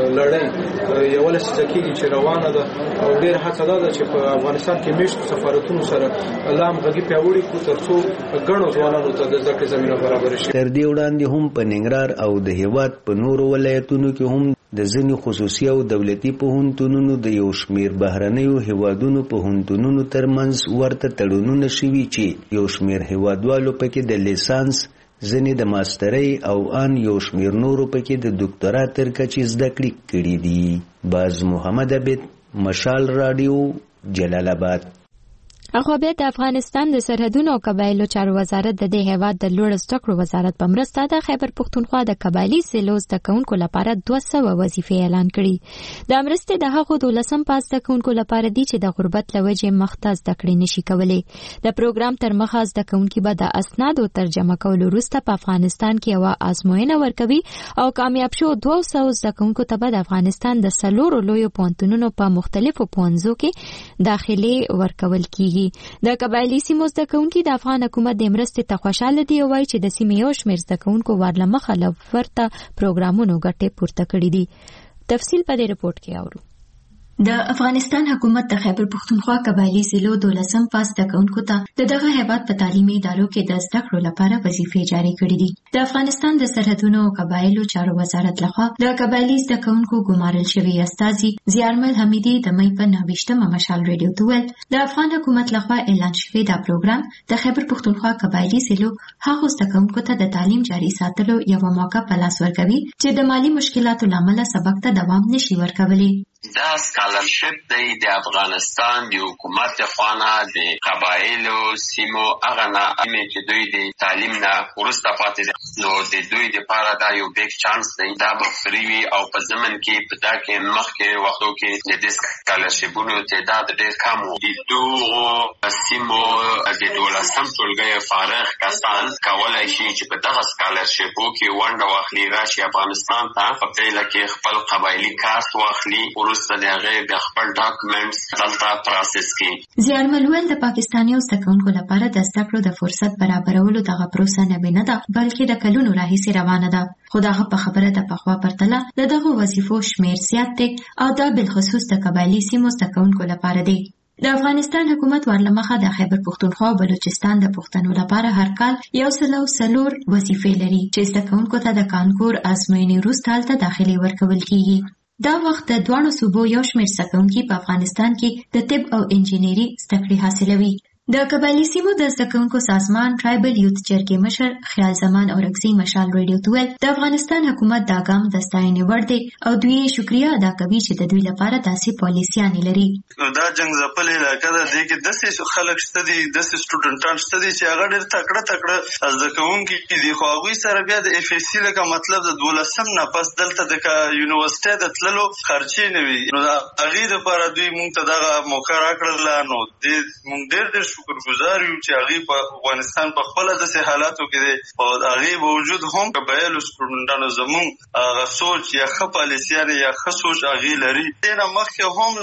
لړۍ یو لس ځکه چې روانه ده او ډېر هڅه ده چې په افغانستان کې میشتو سفارتونو سره لام غږی پیاوړي کړو ترڅو ګڼو ځوانانو ته د زده کړې زمینه برابر شي. تر دې وړاندې هم په ننګرهار او د هیواد په نورو ولایتونو کې هم د ځینې خصوصي او دولتي پوهنتونونو د یو شمیر بهرنیو هیوادونو پوهنتونونو ترمنځ ورته تړونونه شوي چې یو شمیر هیوادوالو پکې د لیسانس ځینې د ماسترۍ او ان یو شمیر نورو پکې د ډاکټرا تر کچې زده کړې کړي دي. باز محمد عبد، مشال رادیو، جلال آباد. خو بیا د افغانستان د سرحدونو او قبایلو چارو وزارت د دې هیواد د لوړ زده کړو وزارت په مرسته د خیبر پښتونخوا د قبایلی ضلعو زده کوونکو لپاره 200 وظیفې اعلان کړي. د مرستې د هغو 12 پاس زده کوونکو لپاره دي چې د غربت له وجې مخته زده کړې نشي کولی. د پروګرام تر مخه زده کوونکي به د اسنادو ترجمه کولو وروسته په افغانستان کې یوه ازموینه ورکوي او کامیاب شو 200 زده کوونکو ته به د افغانستان د 4 لویو پوهنتونونو په مختلفو پوهنځو کې داخلي ورکول کیږي. د قبایلی سیمو زده کوونکي د افغان حکومت د مرستې ته خوشاله دي او وایي چې د سیمې یو شمېر زده کوونکو ورلمخه له ورته پروګرامونو ګټې پورته کړي دي. تفصیل په دې رپورټ کې اورو. د افغانستان حکومت د خیبر پښتونخوا قبایلی ضلعو 12 پاس زده کوونکو ته دغه هیواد په تعلیمي ادارو کې د زده کړو لپاره وظیفې جاري کړې دي. د افغانستان د سرحدونو او قبایلو چارو وزارت لخوا د قبایلی زده کوونکو ګمارل شوی استازي زیارمل حمیدي د مې په 29مه مشال ریډیو ته ویل د افغان حکومت لخوا اعلان شوی دا پروګرام د خیبر پښتونخوا قبایلی ضلعو هغو زده کوونکو ته د تعلیم جاري ساتلو یوه موقع په لاس ورکوي چې د مالی مشکلاتو له امله سبق ته دوام نشي ورکولی. دا سکالرشپ دی د افغانستان د حکومت خوانه د قبایلو سیمو هغه نه چې دوی د تعلیم نه وروسته پاتې دي نو د دوی لپاره دا یو بیگ چانس دی. دا به فری وي او په زمن کې په دا کې مخکې وختو کې د دې سکالرشپونو تعداد ډېر کم و. د دغو سیمو د 12 ټولګي فارغ کسان کولی شي چې په دغه سکالرشپو کې ونډه واخلي، راشي افغانستان ته په پیله کې خپل قبایلي کارت واخلي، وروسته د هغې د خپل ډاکومنټس دلته پروسس کړي. زیارمل ویل د پاکستاني زده کوونکو لپاره د زده کړو د فرصت برابرولو دغه پروسه نوې نه ده بلکې د کلونو راهیسې روانه ده. خو دغه په خبره د پخوا پرتله د دغو وظیفو شمېر زیات دی او دا بالخصوص د قبایلي سیمو زده کوونکو لپاره دی. د افغانستان حکومت ورلمخه د خیبر پښتونخوا او بلوچستان د پښتنو لپاره هر کال 104 وظیفې لري چې زده کوونکو ته د کانکور ازموینې وروسته هلته داخلي ورکول کیږي. دا وخت د دوانو صوبو یو شمېر زده کوونکي په افغانستان کې د طب او انجینري زده کړې حاصلوي. د قبایلی سیمو د زده کوونکو سازمان ټرایبل یوت جرګې مشر خیال زمان اورکزي مشال ریډیو ته ویل د افغانستان حکومت دا ګام د ستاینې وړ دی او دوی شکریا ادا کوي چې د دوی لپاره داسې پالیسیانې لري. دا جنګ ځپلې علاقه ده، دې کې داسې خلک شته دي، داسې سټوډنټان شته دي چې هغه ډېر تکړه زده کوونکي دي، خو هغوی سره بیا د اف ایس سی لکه مطلب د 12 نه پس دلته د یونیورسټۍ د تللو خرچې نه وي. نو د هغې دپاره دوی مونږ ته دغه موقع راکړله. نو مونږ ډېر شکرګزار یو چې هغې په افغانستان په خپله داسې حالاتو کې دی او هغې باوجود هم قبایلو سټوډنټانو زمونږ هغه سوچ یا ښه پالیسیانې یا ښه سوچ هغې لري. دې نه مخکې هم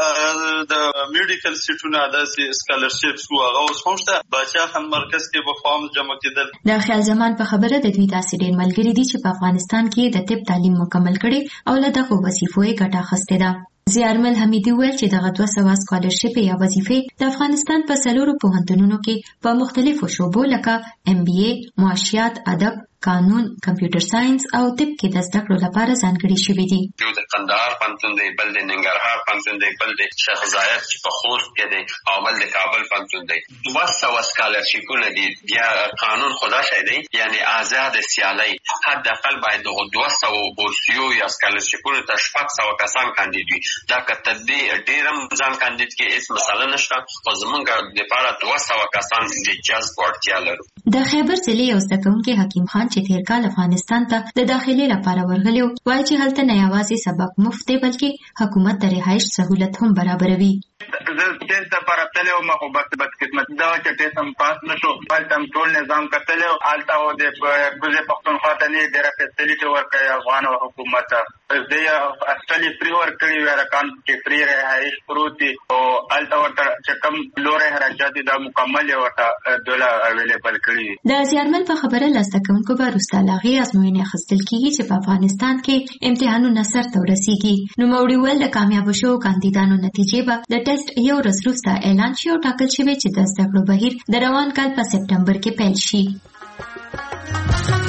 لکه د میډیکل سیټونه داسې سکالرشپس وو، هغه اوس هم شته. باچا خان مرکز کې پخوا هم جمع کېدل. د خیال زمان په خبره د دوی داسې ډېر ملګري دي چې په افغانستان کې د طب تعلیم مکمل کړي او له دغو وظیفو یې ګټه اخیستې ده. زیارمل حمیدي ویل چې دغه 200 سکالرشپ یا وظیفې د افغانستان په 4 پوهنتونونو کې په مختلفو شعبو لکه MBA، معاشیات، ادب، قانون، کمپیوټر ساينس او طب کې د زده کړو لپاره ځانګړي شوي دي. یو د قندهار پوهنتون دی، بل د ننګرهار پوهنتون دی، بل د شیخ زاید چې په خوست کې دی او بل د کابل پوهنتون دی. 200 سکالرشپونه دي. بیا قانون خدا شي دی، یعنی آزاد سیالي حداقل باید د 200 بورسیو یا سکالرشپونو ته 600 کسان کاندید وي. دا کته دې ډیرم ځان کاندید کې هیڅ مسله نشته، خو زمونږ لپاره 200 کسان د جذب اړتیا لرو. د خیبر ضلع یو زده کوونکی حکیم خان چې تیر کال افغانستان ته د داخلي لپاره ورغلی وایي چې هلته نه یوازې سبق مفت دی بلکې حکومت د رهایش سهولت هم برابروي. زه ټیسټ لپاره تللی وم، خو بدقسمتي دا وه چې ټیسټ هم پاس نه شو. هلته هم ټول نظام کتلی و، هلته و د پښتونخوا ته نه ډېره فیسیلیټي ورکوي افغان حکومت ته. دې اصلي فری ورکړي وي، رقم کې فری رهایش پروت دي او هلته ورته چې کوم لورې حرکات دي دا مکمل یې ورته دوله اویلیبل کړي. د زیارمل په خبره له زده کوونکو به وروسته له هغې ازموینې اخیستل کېږي چې په افغانستان کې امتحانونه سرته ورسېږي. نوموړي ویل د کامیابو شوو کاندیدانو نتیجې به د ټیسټ یو ورځ وروسته اعلان شي او ټاکل شوی چې د زده کړو بهیر د روان کال په سپټمبر کې پیل شي.